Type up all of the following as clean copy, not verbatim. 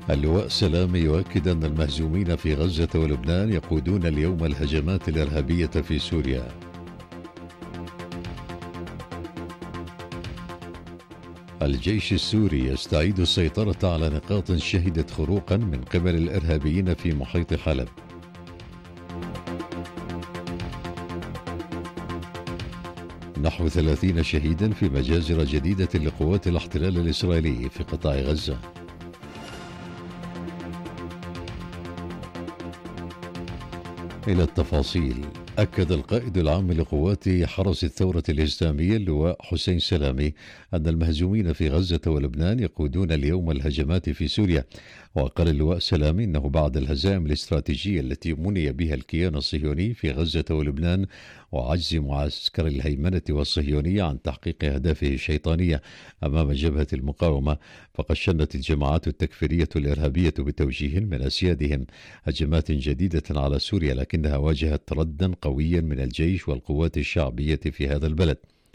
اللواء سلامي يؤكد أن المهزومين في غزة ولبنان يقودون اليوم الهجمات الإرهابية في سوريا. الجيش السوري يستعيد السيطرة على نقاط شهدت خروقا من قبل الإرهابيين في محيط حلب. نحو 30 شهيدا في مجازر جديدة لقوات الاحتلال الإسرائيلي في قطاع غزة. إلى التفاصيل. أكد القائد العام لقوات حرس الثورة الإسلامية اللواء حسين سلامي أن المهزومين في غزة ولبنان يقودون اليوم الهجمات في سوريا. وقال اللواء سلامي أنه بعد الهزائم الاستراتيجية التي مني بها الكيان الصهيوني في غزة ولبنان وعجز معسكر الهيمنة والصهيونية عن تحقيق أهدافه الشيطانية أمام جبهة المقاومة، فقد شنت الجماعات التكفيرية الإرهابية بتوجيه من أسيادهم هجمات جديدة على سوريا، لكنها واجهت ردا قويا من الجيش والقوات الشعبية في هذا البلد.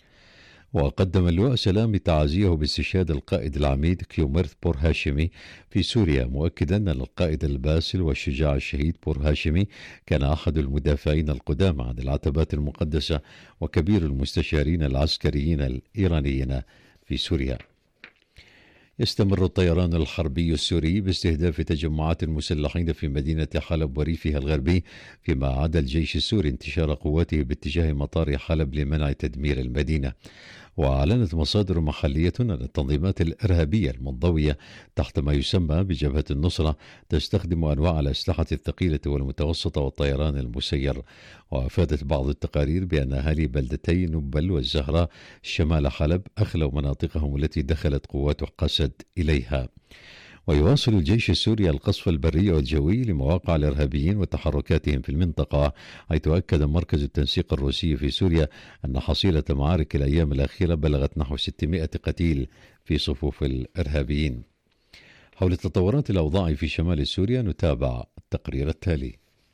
وقدم اللواء سلامي تعازيه باستشهاد القائد العميد كيوميرث بور هاشمي في سوريا، مؤكدا أن القائد الباسل والشجاع الشهيد بور هاشمي كان أحد المدافعين القدامى عن العتبات المقدسة وكبير المستشارين العسكريين الإيرانيين في سوريا. يستمر الطيران الحربي السوري باستهداف تجمعات المسلحين في مدينة حلب وريفها الغربي، فيما عاد الجيش السوري انتشار قواته باتجاه مطار حلب لمنع تدمير المدينة. وأعلنت مصادر محلية أن التنظيمات الإرهابية المنضوية تحت ما يسمى بجبهة النصرة تستخدم أنواع الأسلحة الثقيلة والمتوسطة والطيران المسير. وأفادت بعض التقارير بأن أهالي بلدتي نبل والزهراء شمال حلب أخلوا مناطقهم التي دخلت قوات قسد إليها. ويواصل الجيش السوري القصف البري والجوي لمواقع الإرهابيين وتحركاتهم في المنطقة، حيث أكد مركز التنسيق الروسي في سوريا أن حصيلة معارك الأيام الأخيرة بلغت نحو 600 قتيل في صفوف الإرهابيين. حول تطورات الأوضاع في شمال سوريا نتابع التقرير التالي.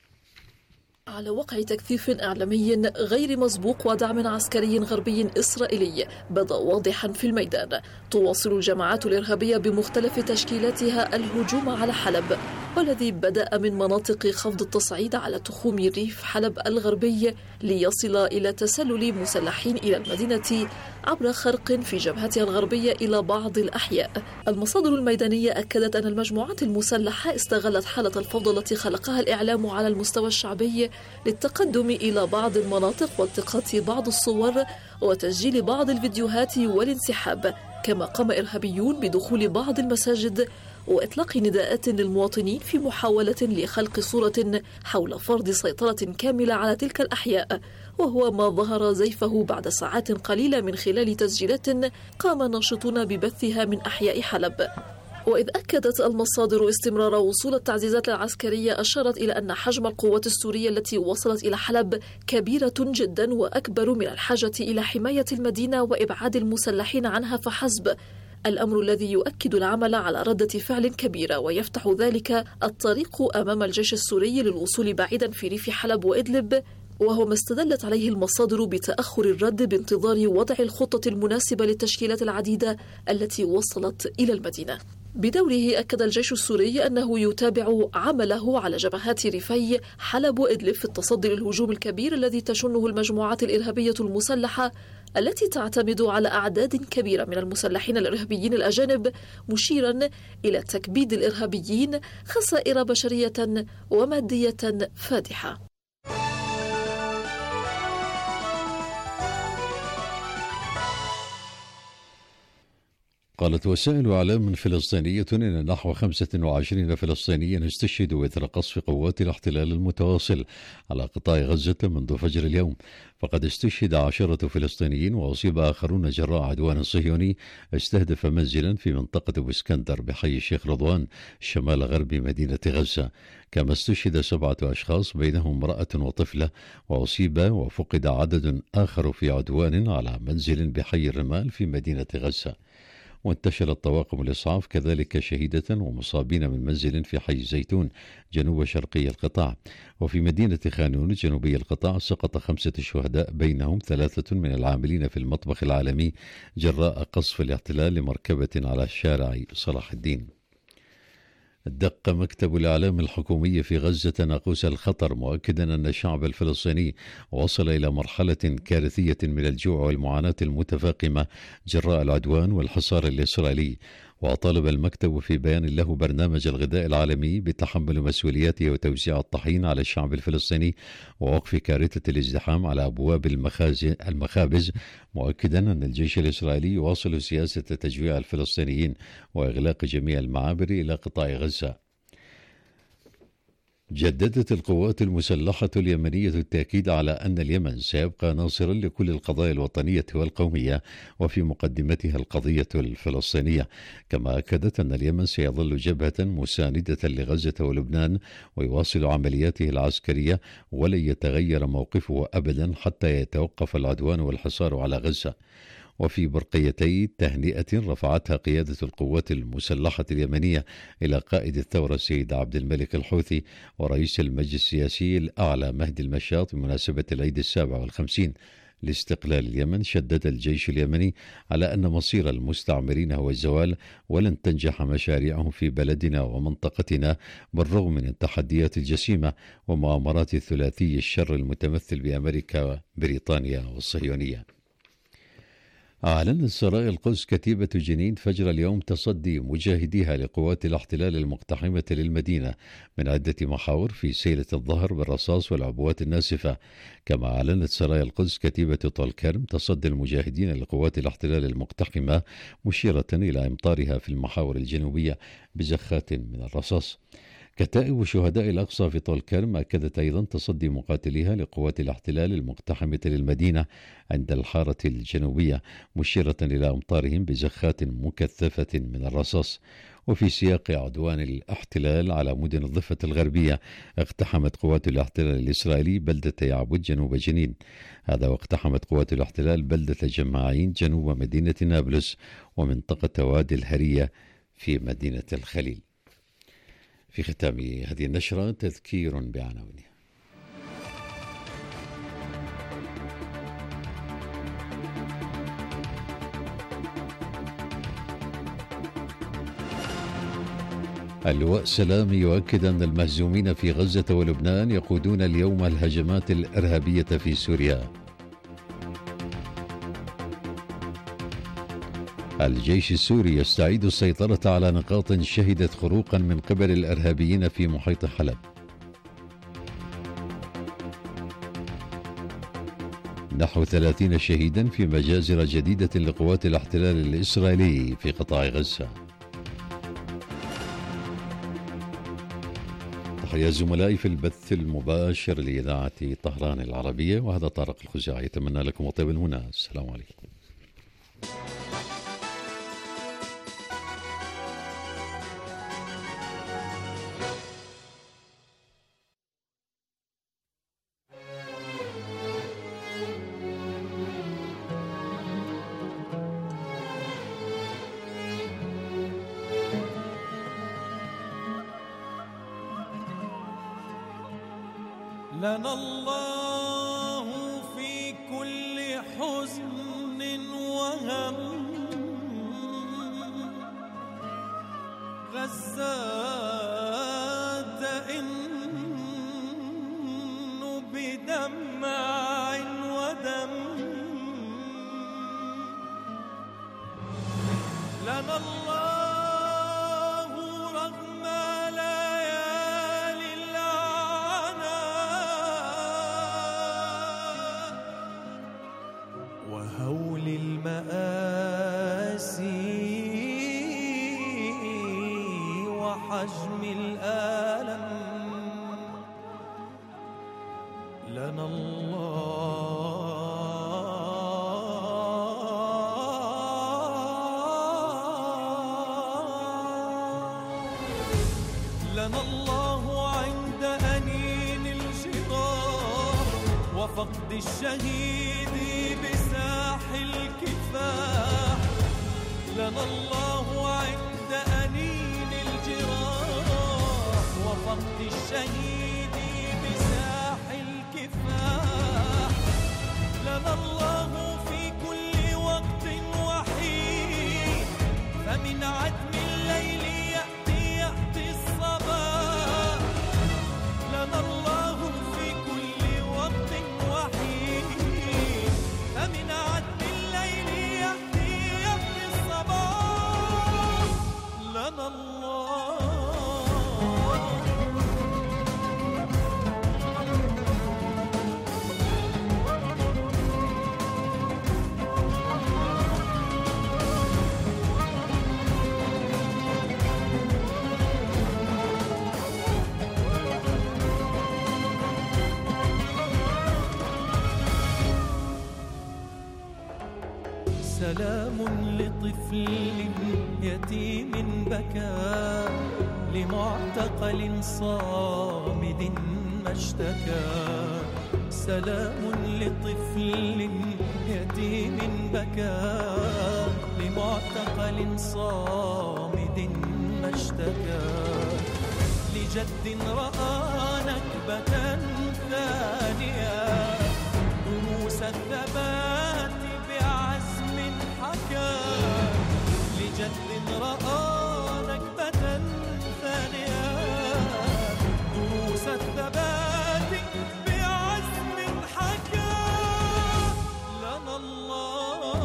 على وقع تكثيف إعلامي غير مسبوق ودعم عسكري غربي إسرائيلي بدا واضحا في الميدان، تواصل الجماعات الإرهابية بمختلف تشكيلاتها الهجوم على حلب، والذي بدأ من مناطق خفض التصعيد على تخوم ريف حلب الغربي ليصل إلى تسلل مسلحين إلى المدينة عبر خرق في جبهتها الغربية إلى بعض الأحياء. المصادر الميدانية أكدت أن المجموعات المسلحة استغلت حالة الفوضى التي خلقها الإعلام على المستوى الشعبي للتقدم إلى بعض المناطق والتقاط بعض الصور وتسجيل بعض الفيديوهات والانسحاب. كما قام إرهابيون بدخول بعض المساجد وإطلاق نداءات للمواطنين في محاولة لخلق صورة حول فرض سيطرة كاملة على تلك الأحياء، وهو ما ظهر زيفه بعد ساعات قليلة من خلال تسجيلات قام ناشطون ببثها من أحياء حلب. وإذ أكدت المصادر استمرار وصول التعزيزات العسكرية، أشارت إلى أن حجم القوات السورية التي وصلت إلى حلب كبيرة جدا وأكبر من الحاجة إلى حماية المدينة وإبعاد المسلحين عنها فحسب، الأمر الذي يؤكد العمل على ردة فعل كبيرة ويفتح ذلك الطريق أمام الجيش السوري للوصول بعيدا في ريف حلب وإدلب، وهو ما استدلت عليه المصادر بتأخر الرد بانتظار وضع الخطة المناسبة للتشكيلات العديدة التي وصلت إلى المدينة. بدوره أكد الجيش السوري أنه يتابع عمله على جبهات ريفي حلب وإدلب في التصدي للهجوم الكبير الذي تشنه المجموعات الإرهابية المسلحة التي تعتمد على أعداد كبيرة من المسلحين الإرهابيين الأجانب، مشيرا إلى تكبيد الإرهابيين خسائر بشرية ومادية فادحة. قالت وسائل إعلام فلسطينية إن نحو 25 فلسطينيا استشهدوا إثر قصف قوات الاحتلال المتواصل على قطاع غزة منذ فجر اليوم، فقد استشهد 10 فلسطينيين وأصيب آخرون جراء عدوان صهيوني استهدف منزلا في منطقة أبو اسكندر بحي الشيخ رضوان شمال غرب مدينة غزة. كما استشهد 7 أشخاص بينهم امرأة وطفلة، وأصيب وفقد عدد آخر في عدوان على منزل بحي الرمال في مدينة غزة. وانتشرت طواقم الإسعاف كذلك شهيدة ومصابين من منزل في حي الزيتون جنوب شرقي القطاع. وفي مدينة خان يونس جنوبي القطاع سقط 5 شهداء بينهم 3 من العاملين في المطبخ العالمي جراء قصف الاحتلال لمركبة على شارع صلاح الدين. دق مكتب الإعلام الحكومي في غزة ناقوس الخطر، مؤكدا أن الشعب الفلسطيني وصل إلى مرحلة كارثية من الجوع والمعاناة المتفاقمة جراء العدوان والحصار الإسرائيلي. وطالب المكتب في بيان له برنامج الغذاء العالمي بتحمل مسؤولياته وتوزيع الطحين على الشعب الفلسطيني ووقف كارثة الازدحام على أبواب المخابز، مؤكدا أن الجيش الإسرائيلي يواصل سياسة تجويع الفلسطينيين وإغلاق جميع المعابر إلى قطاع غزة. جددت القوات المسلحة اليمنية التأكيد على أن اليمن سيبقى ناصرا لكل القضايا الوطنية والقومية وفي مقدمتها القضية الفلسطينية، كما أكدت أن اليمن سيظل جبهة مساندة لغزة ولبنان ويواصل عملياته العسكرية ولن يتغير موقفه أبدا حتى يتوقف العدوان والحصار على غزة. وفي برقيتي تهنئة رفعتها قيادة القوات المسلحة اليمنية إلى قائد الثورة السيد عبد الملك الحوثي ورئيس المجلس السياسي الأعلى مهدي المشاط بمناسبة العيد 57 لاستقلال اليمن، شدد الجيش اليمني على أن مصير المستعمرين هو الزوال ولن تنجح مشاريعهم في بلدنا ومنطقتنا بالرغم من التحديات الجسيمة ومؤامرات الثلاثي الشر المتمثل بأمريكا بريطانيا والصهيونية. أعلنت سرايا القدس كتيبة جنين فجر اليوم تصدي مجاهديها لقوات الاحتلال المقتحمة للمدينة من عدة محاور في سيلة الظهر بالرصاص والعبوات الناسفة. كما أعلنت سرايا القدس كتيبة طول كرم تصدي المجاهدين لقوات الاحتلال المقتحمة، مشيرة إلى إمطارها في المحاور الجنوبية بزخات من الرصاص. كتائب شهداء الأقصى في طول كرم أكدت أيضا تصدي مقاتليها لقوات الاحتلال المقتحمة للمدينة عند الحارة الجنوبية، مشيرة إلى أمطارهم بزخات مكثفة من الرصاص. وفي سياق عدوان الاحتلال على مدن الضفة الغربية، اقتحمت قوات الاحتلال الإسرائيلي بلدة يعبد جنوب جنين، هذا واقتحمت قوات الاحتلال بلدة جماعين جنوب مدينة نابلس ومنطقة وادي الهرية في مدينة الخليل. في ختام هذه النشرة تذكير بعناوينها. اللواء سلامي يؤكد أن المهزومين في غزة ولبنان يقودون اليوم الهجمات الإرهابية في سوريا. الجيش السوري يستعيد السيطرة على نقاط شهدت خروقا من قبل الإرهابيين في محيط حلب. نحو 30 شهيدا في مجازر جديدة لقوات الاحتلال الإسرائيلي في قطاع غزة. تحية زملائي في البث المباشر لإذاعة طهران العربية، وهذا طارق الخزاعي، يتمنى لكم طيب المنى. السلام عليكم. لنا الله في كل حزن وهم، غزات إنه بدمع ودم. لنا الله رغم ليالي العناء وهول المآسي وحجم الألم. لنا لنا الله عند أنين الجراح وفقد الشهيد بساح الكفاح. لنا الله عند أنين الجراح وفقد الشهيد بساح الكفاح. لنا الله في كل وقت وحين، فمن عتم الليل يأتي الصباح. سلام لطفل يتيم بكى لمعتقل صامد ما اشتكى. سلام لطفل يتيم بكى لمعتقل صامد ما اشتكى. لجد رأى نكبة ثانية دروس الثبات بعزم حكى. لجد رأى نكبة ثانية دروس الثبات بعزم حكى. لنا الله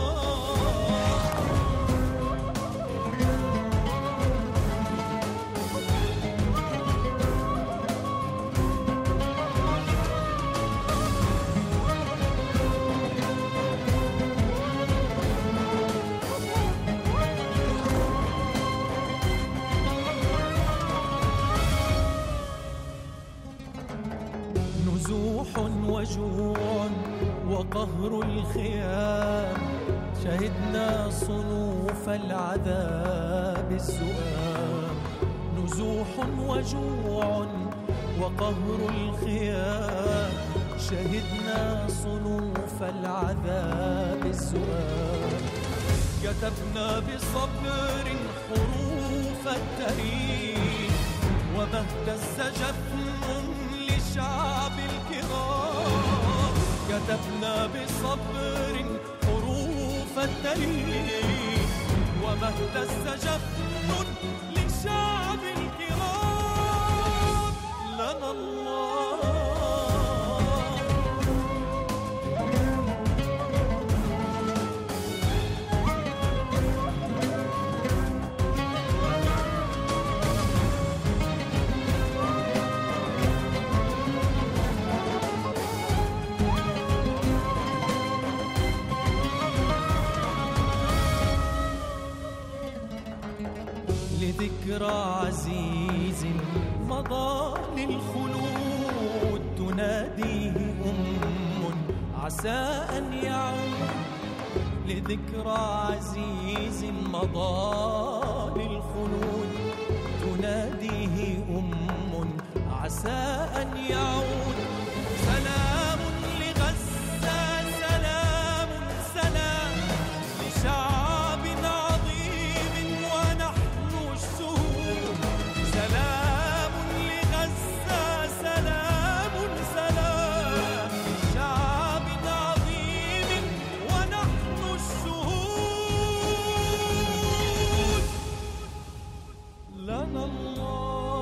وجوع وقهر الخيام. شهدنا صنوف العذاب الزؤام. نزوح وجوع وقهر الخيام. شهدنا صنوف العذاب الزؤام. كتبنا بصبر حروف التاريخ وما اهتز جفن للشعب الكرام. كتبنا بصبر حروف التاريخ وما اهتز جفن للشعب الكرام. لنا الله ذكرى عزيز مضى للخلود. تناديه عسى أن يعود. لذكرى عزيز مضى للخلود. تناديه عسى أن يعود. سلام لغزة سلام سلام لشعب عظيم ونحن الشهود. سلام لغزة سلام سلام لشعب عظيم ونحن الشهود. لنا الله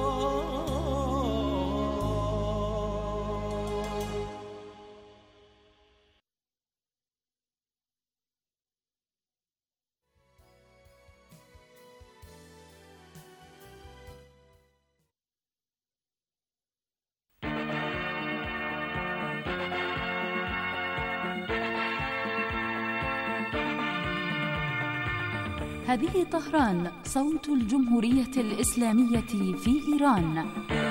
هذه طهران، صوت الجمهورية الإسلامية في إيران.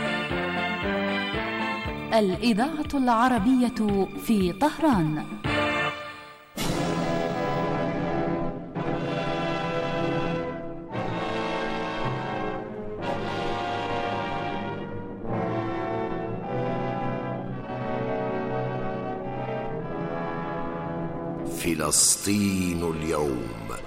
الإذاعة العربية في طهران. فلسطين اليوم.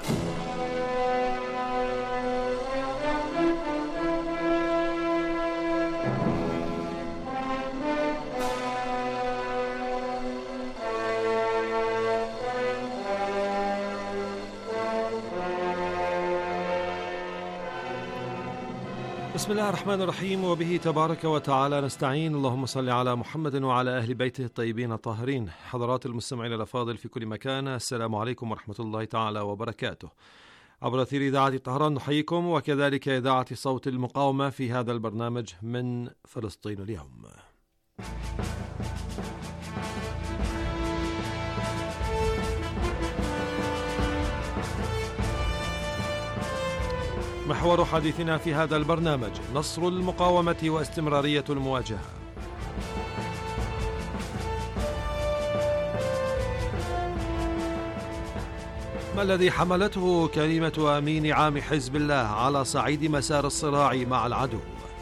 بسم الله الرحمن الرحيم، وبه تبارك وتعالى نستعين. اللهم صل على محمد وعلى أهل بيته الطيبين الطاهرين. حضرات المستمعين الأفاضل في كل مكان، السلام عليكم ورحمة الله تعالى وبركاته. عبر أثير إذاعة طهران نحييكم، وكذلك إذاعة صوت المقاومة في هذا البرنامج من فلسطين اليوم. محور حديثنا في هذا البرنامج: نصر المقاومة واستمرارية المواجهة. ما الذي حملته كلمة أمين عام حزب الله على صعيد مسار الصراع مع العدو؟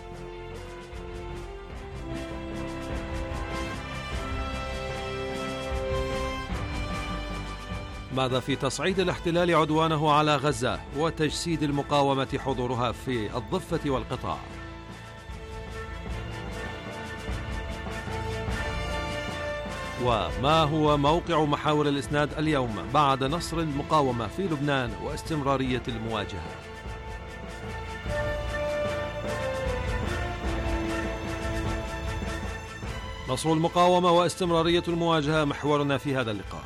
ماذا في تصعيد الاحتلال عدوانه على غزة وتجسيد المقاومة حضورها في الضفة والقطاع؟ وما هو موقع محاور الإسناد اليوم بعد نصر المقاومة في لبنان واستمرارية المواجهة؟ نصر المقاومة واستمرارية المواجهة محورنا في هذا اللقاء.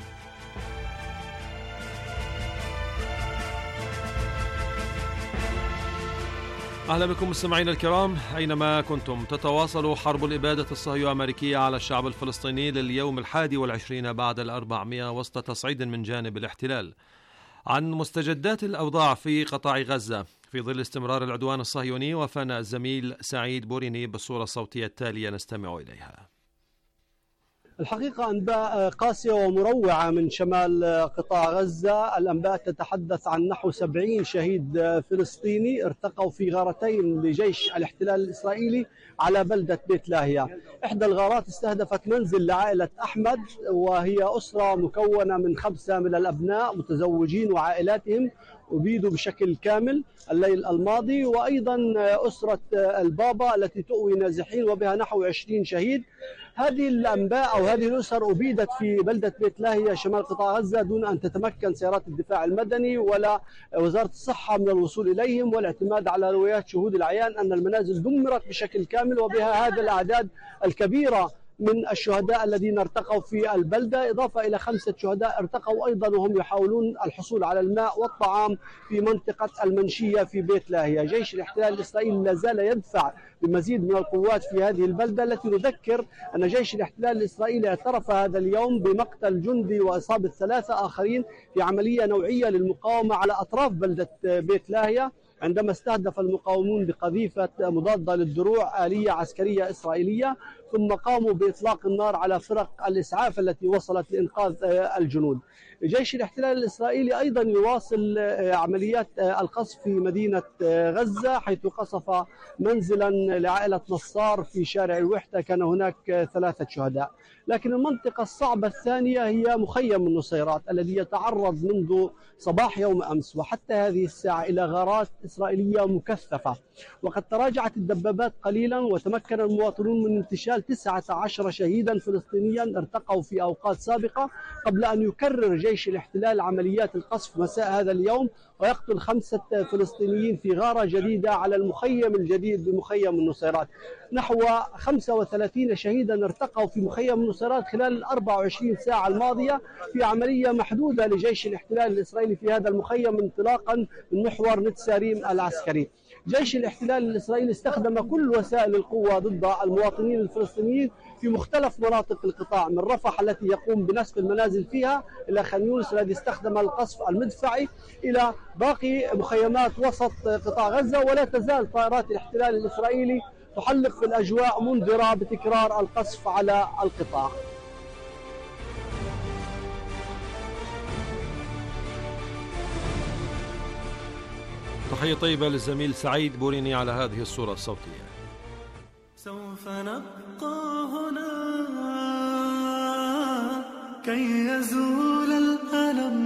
أهلا بكم مستمعينا الكرام أينما كنتم. تتواصل حرب الإبادة الصهيو-أمريكية على الشعب الفلسطيني لليوم 21 بعد 400 وسط تصعيد من جانب الاحتلال. عن مستجدات الأوضاع في قطاع غزة في ظل استمرار العدوان الصهيوني وفانا الزميل سعيد بوريني بالصورة الصوتية التالية نستمع إليها. الحقيقة أنباء قاسية ومروعة من شمال قطاع غزة. الأنباء تتحدث عن نحو 70 شهيد فلسطيني ارتقوا في غارتين لجيش الاحتلال الإسرائيلي على بلدة بيت لاهيا. إحدى الغارات استهدفت منزل لعائلة أحمد، وهي أسرة مكونة من 5 من الأبناء متزوجين وعائلاتهم أبيدوا بشكل كامل الليل الماضي، وأيضا أسرة البابا التي تؤوي نازحين وبها نحو 20 شهيد. هذه الأنباء أو هذه الأسر أبيدت في بلدة بيت لاهيا شمال قطاع غزة دون أن تتمكن سيارات الدفاع المدني ولا وزارة الصحة من الوصول إليهم، والاعتماد على روايات شهود العيان أن المنازل دمرت بشكل كامل، وبها هذا الأعداد الكبيرة من الشهداء الذين ارتقوا في البلدة، إضافة إلى 5 شهداء ارتقوا أيضا وهم يحاولون الحصول على الماء والطعام في منطقة المنشية في بيت لاهيا. جيش الاحتلال الإسرائيلي لا زال يدفع بمزيد من القوات في هذه البلدة، التي نذكر أن جيش الاحتلال الإسرائيلي اعترف هذا اليوم بمقتل جندي وإصابة 3 آخرين في عملية نوعية للمقاومة على أطراف بلدة بيت لاهيا، عندما استهدف المقاومون بقذيفة مضادة للدروع آلية عسكرية إسرائيلية، ثم قاموا بإطلاق النار على فرق الإسعاف التي وصلت لإنقاذ الجنود. جيش الاحتلال الإسرائيلي أيضا يواصل عمليات القصف في مدينة غزة، حيث قصف منزلا لعائلة نصار في شارع الوحدة كان هناك 3 شهداء. لكن المنطقة الصعبة الثانية هي مخيم النصيرات الذي يتعرض منذ صباح يوم أمس وحتى هذه الساعة إلى غارات إسرائيلية مكثفة، وقد تراجعت الدبابات قليلا وتمكن المواطنون من انتشال 19 شهيدا فلسطينيا ارتقوا في أوقات سابقة، قبل أن يكرر جيش الاحتلال عمليات القصف مساء هذا اليوم ويقتل 5 فلسطينيين في غارة جديدة على المخيم الجديد بمخيم النصيرات. نحو 35 شهيدا ارتقوا في مخيم النصيرات خلال 24 ساعة الماضية في عملية محدودة لجيش الاحتلال الإسرائيلي في هذا المخيم انطلاقا من محور نتساريم العسكري. جيش الاحتلال الإسرائيلي استخدم كل وسائل القوة ضد المواطنين الفلسطينيين في مختلف مناطق القطاع، من رفح التي يقوم بنسف المنازل فيها إلى خان يونس الذي استخدم القصف المدفعي إلى باقي مخيمات وسط قطاع غزة. ولا تزال طائرات الاحتلال الإسرائيلي تحلق في الأجواء منذرة بتكرار القصف على القطاع. تحية طيبة للزميل سعيد بوريني على هذه الصورة الصوتية. سوف نبقى هنا كي يزول الألم،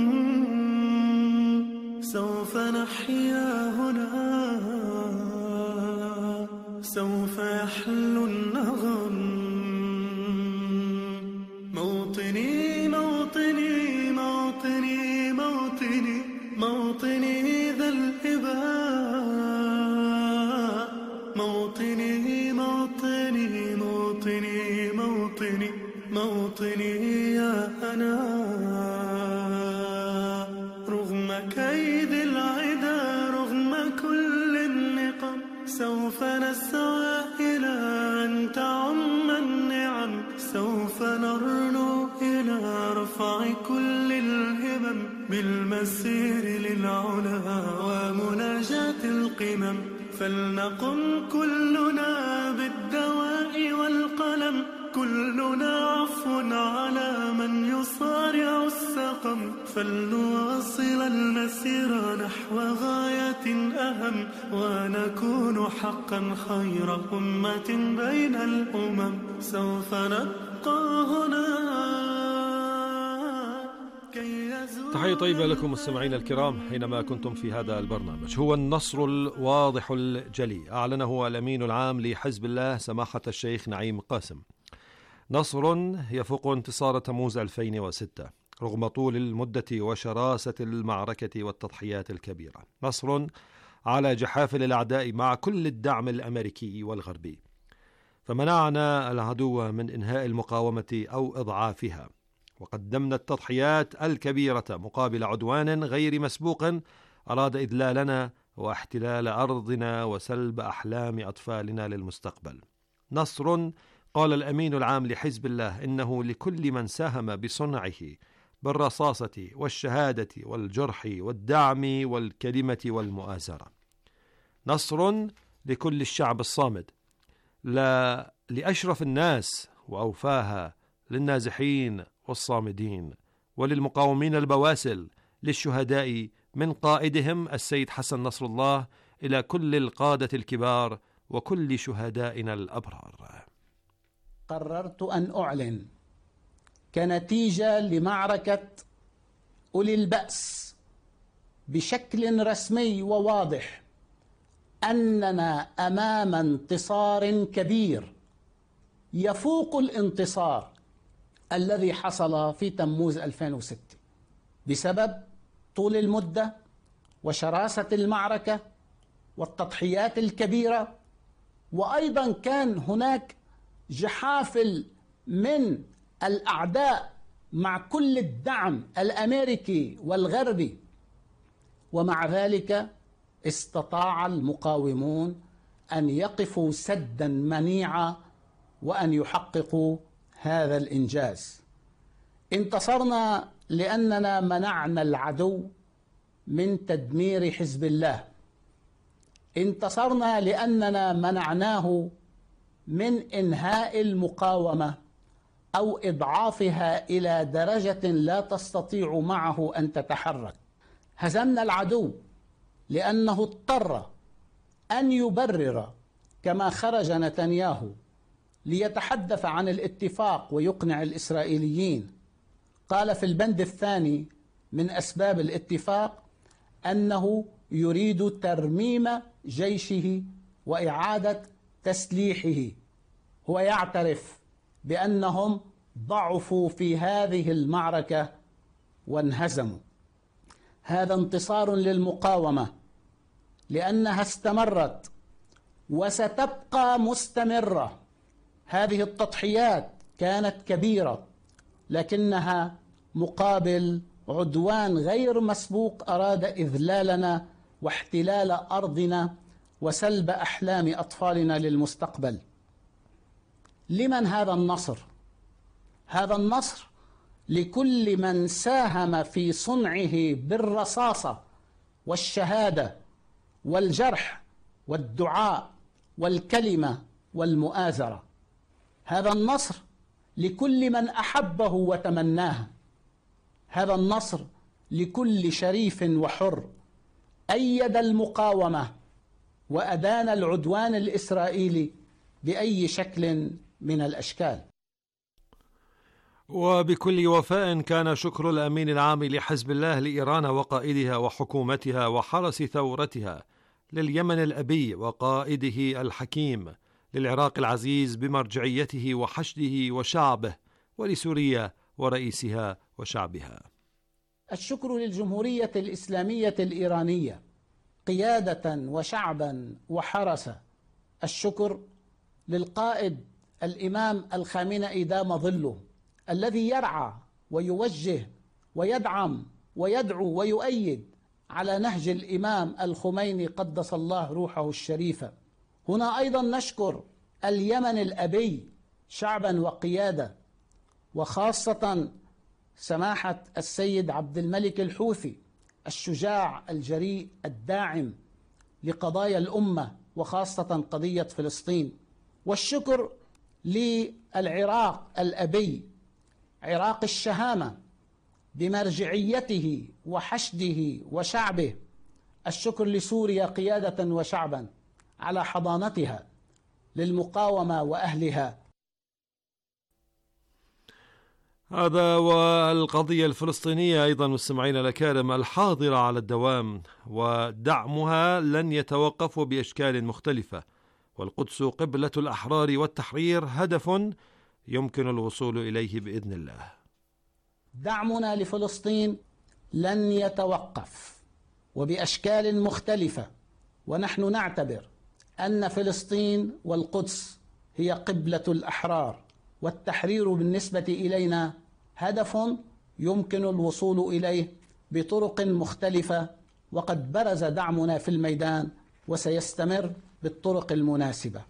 سوف نحيا هنا، سوف يحلو النغم. موطني موطني موطني موطني موطني ذا الإباء، موطني موطني موطني موطني موطني يا أنا. رغم كيد العدا رغم كل النقم، سوف نسعى إلى أن تعم النعم، سوف نرنو إلى رفع كل الهمم، بالمسير للعلا ومناجاة القمم. فلنقم كلنا بالدواء والقلم، كلنا عفو على من يصارع السقم، فلنواصل المسير نحو غاية أهم، ونكون حقا خير أمة بين الأمم. سوف نبقى هنا. تحية طيبة لكم مستمعينا الكرام حينما كنتم في هذا البرنامج. هو النصر الواضح الجلي أعلنه الأمين العام لحزب الله سماحة الشيخ نعيم قاسم. نصر يفوق انتصار تموز 2006 رغم طول المدة وشراسة المعركة والتضحيات الكبيرة. نصر على جحافل الأعداء مع كل الدعم الأمريكي والغربي، فمنعنا العدو من إنهاء المقاومة أو إضعافها، وقدمنا التضحيات الكبيرة مقابل عدوان غير مسبوق أراد إذلالنا واحتلال أرضنا وسلب أحلام أطفالنا للمستقبل. نصر قال الأمين العام لحزب الله إنه لكل من ساهم بصنعه بالرصاصة والشهادة والجرح والدعم والكلمة والمؤازرة. نصر لكل الشعب الصامد، لا لأشرف الناس وأوفاها، للنازحين والصامدين وللمقاومين البواسل، للشهداء من قائدهم السيد حسن نصر الله إلى كل القادة الكبار وكل شهدائنا الأبرار. قررت أن أعلن كنتيجة لمعركة أولي البأس بشكل رسمي وواضح أننا أمام انتصار كبير يفوق الانتصار الذي حصل في تموز 2006 بسبب طول المدة وشراسة المعركة والتضحيات الكبيرة، وأيضا كان هناك جحافل من الأعداء مع كل الدعم الأمريكي والغربي، ومع ذلك استطاع المقاومون أن يقفوا سدا منيعا وأن يحققوا هذا الإنجاز. انتصرنا لأننا منعنا العدو من تدمير حزب الله، انتصرنا لأننا منعناه من إنهاء المقاومة أو إضعافها إلى درجة لا تستطيع معه أن تتحرك. هزمنا العدو لأنه اضطر أن يبرر كما خرج نتنياهو ليتحدث عن الاتفاق ويقنع الإسرائيليين. قال في البند الثاني من أسباب الاتفاق أنه يريد ترميم جيشه وإعادة تسليحه. هو يعترف بأنهم ضعفوا في هذه المعركة وانهزموا. هذا انتصار للمقاومة لأنها استمرت وستبقى مستمرة. هذه التضحيات كانت كبيرة لكنها مقابل عدوان غير مسبوق أراد إذلالنا واحتلال أرضنا وسلب أحلام أطفالنا للمستقبل. لمن هذا النصر؟ هذا النصر لكل من ساهم في صنعه بالرصاصة والشهادة والجرح والدعاء والكلمة والمؤازرة. هذا النصر لكل من أحبه وتمناه. هذا النصر لكل شريف وحر أيد المقاومة وأدان العدوان الإسرائيلي بأي شكل من الأشكال. وبكل وفاء كان شكر الأمين العام لحزب الله لإيران وقائدها وحكومتها وحرس ثورتها، لليمن الأبي وقائده الحكيم، للعراق العزيز بمرجعيته وحشده وشعبه، ولسوريا ورئيسها وشعبها. الشكر للجمهورية الإسلامية الإيرانية قيادة وشعبا وحرسا. الشكر للقائد الإمام الخامنئي دام ظله الذي يرعى ويوجه ويدعم ويدعو ويؤيد على نهج الإمام الخميني قدس الله روحه الشريفة. هنا أيضا نشكر اليمن الأبي شعبا وقيادة، وخاصة سماحة السيد عبد الملك الحوثي الشجاع الجريء الداعم لقضايا الأمة وخاصة قضية فلسطين. والشكر للعراق الأبي، عراق الشهامة بمرجعيته وحشده وشعبه. الشكر لسوريا قيادة وشعبا على حضانتها للمقاومة وأهلها. هذا والقضية الفلسطينية أيضا مستمعينا الأكارم الحاضرة على الدوام، ودعمها لن يتوقف بأشكال مختلفة، والقدس قبلة الأحرار والتحرير هدف يمكن الوصول إليه بإذن الله. دعمنا لفلسطين لن يتوقف وبأشكال مختلفة، ونحن نعتبر أن فلسطين والقدس هي قبلة الأحرار، والتحرير بالنسبة إلينا هدف يمكن الوصول إليه بطرق مختلفة، وقد برز دعمنا في الميدان وسيستمر بالطرق المناسبة.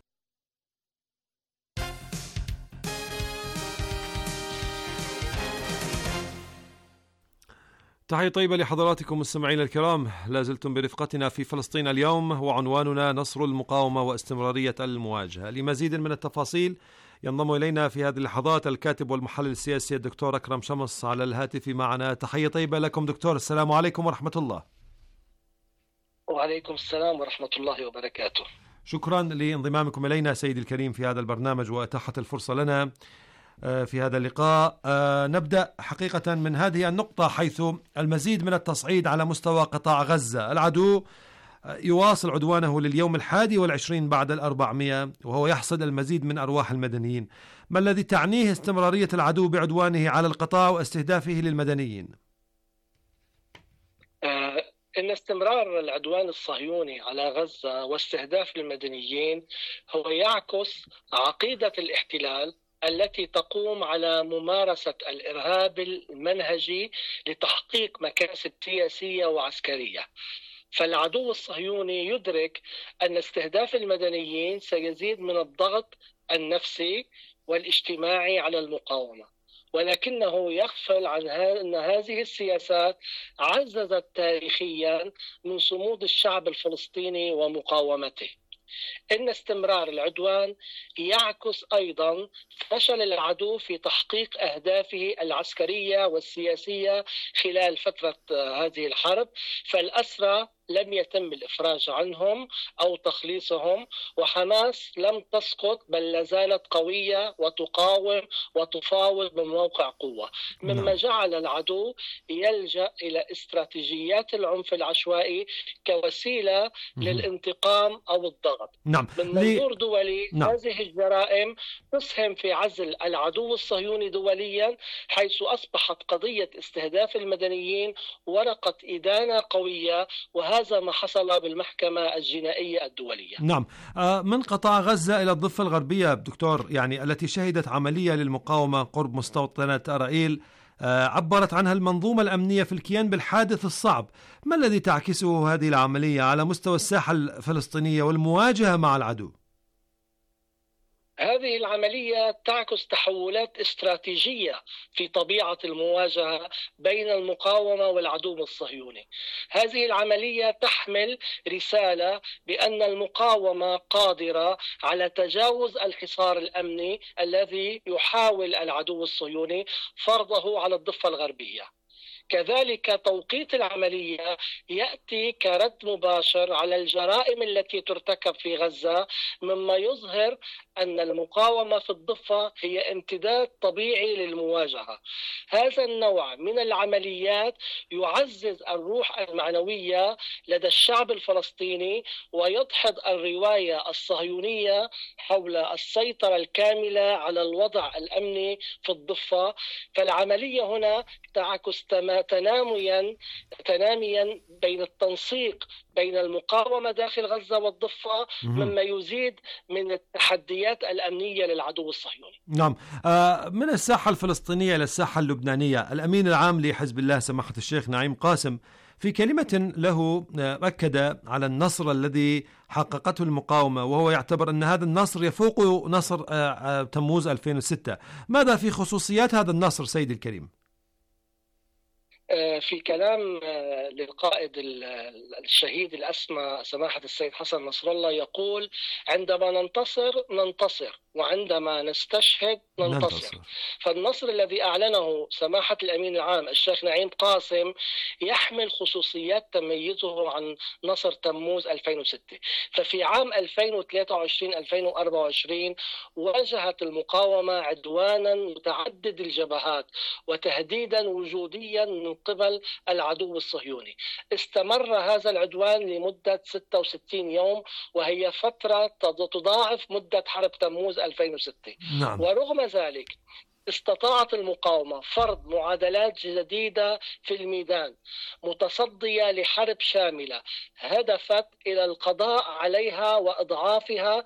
تحية طيبة لحضراتكم مستمعينا الكرام، لازلتم برفقتنا في فلسطين اليوم، وعنواننا نصر المقاومة واستمرارية المواجهة. لمزيد من التفاصيل ينضم إلينا في هذه اللحظات الكاتب والمحلل السياسي الدكتور أكرم شمس على الهاتف معنا. تحية طيبة لكم دكتور، السلام عليكم ورحمة الله. وعليكم السلام ورحمة الله وبركاته. شكرا لانضمامكم إلينا سيدي الكريم في هذا البرنامج وإتاحة الفرصة لنا في هذا اللقاء. نبدأ حقيقة من هذه النقطة، حيث المزيد من التصعيد على مستوى قطاع غزة. العدو يواصل عدوانه لليوم 21 بعد 400، وهو يحصد المزيد من أرواح المدنيين. ما الذي تعنيه استمرارية العدو بعدوانه على القطاع واستهدافه للمدنيين؟ إن استمرار العدوان الصهيوني على غزة واستهداف المدنيين هو يعكس عقيدة الاحتلال التي تقوم على ممارسة الإرهاب المنهجي لتحقيق مكاسب سياسية وعسكرية. فالعدو الصهيوني يدرك أن استهداف المدنيين سيزيد من الضغط النفسي والاجتماعي على المقاومة، ولكنه يغفل عن أن هذه السياسات عززت تاريخيا من صمود الشعب الفلسطيني ومقاومته. إن استمرار العدوان يعكس أيضا فشل العدو في تحقيق أهدافه العسكرية والسياسية خلال فترة هذه الحرب، فالأسرى لم يتم الإفراج عنهم أو تخليصهم، وحماس لم تسقط بل لازالت قوية وتقاوم وتفاوض من موقع قوة، مما جعل العدو يلجأ إلى استراتيجيات العنف العشوائي كوسيلة للانتقام أو الضغط. نعم. من منظور دولي هذه الجرائم تسهم في عزل العدو الصهيوني دوليا، حيث أصبحت قضية استهداف المدنيين ورقة إدانة قوية، وهذا ما حصل بالمحكمة الجنائية الدولية. نعم. من قطاع غزة إلى الضفة الغربية دكتور، يعني التي شهدت عملية للمقاومة قرب مستوطنة أرائيل عبرت عنها المنظومة الأمنية في الكيان بالحادث الصعب. ما الذي تعكسه هذه العملية على مستوى الساحة الفلسطينية والمواجهة مع العدو؟ هذه العملية تعكس تحولات استراتيجية في طبيعة المواجهة بين المقاومة والعدو الصهيوني. هذه العملية تحمل رسالة بأن المقاومة قادرة على تجاوز الحصار الأمني الذي يحاول العدو الصهيوني فرضه على الضفة الغربية. كذلك توقيت العملية يأتي كرد مباشر على الجرائم التي ترتكب في غزة، مما يظهر أن المقاومة في الضفة هي امتداد طبيعي للمواجهة. هذا النوع من العمليات يعزز الروح المعنوية لدى الشعب الفلسطيني ويدحض الرواية الصهيونية حول السيطرة الكاملة على الوضع الأمني في الضفة. فالعملية هنا تعكس تناميا بين التنسيق بين المقاومة داخل غزة والضفة، مما يزيد من التحديات الأمنية للعدو الصهيوني. نعم. من الساحة الفلسطينية إلى الساحة اللبنانية، الأمين العام لحزب الله سماحة الشيخ نعيم قاسم في كلمة له أكد على النصر الذي حققته المقاومة، وهو يعتبر أن هذا النصر يفوق نصر تموز 2006. ماذا في خصوصيات هذا النصر سيدي الكريم؟ في كلام للقائد الشهيد الأسمى سماحة السيد حسن نصر الله يقول: عندما ننتصر وعندما نستشهد ننتصر. فالنصر الذي أعلنه سماحة الأمين العام الشيخ نعيم قاسم يحمل خصوصيات تميزه عن نصر تموز 2006. ففي عام 2023-2024 واجهت المقاومة عدوانا متعدد الجبهات وتهديدا وجوديا من قبل العدو الصهيوني. استمر هذا العدوان لمدة 66 يوم، وهي فترة تضاعف مدة حرب تموز 2006. نعم. ورغم ذلك استطاعت المقاومة فرض معادلات جديدة في الميدان متصدية لحرب شاملة هدفت إلى القضاء عليها وإضعافها،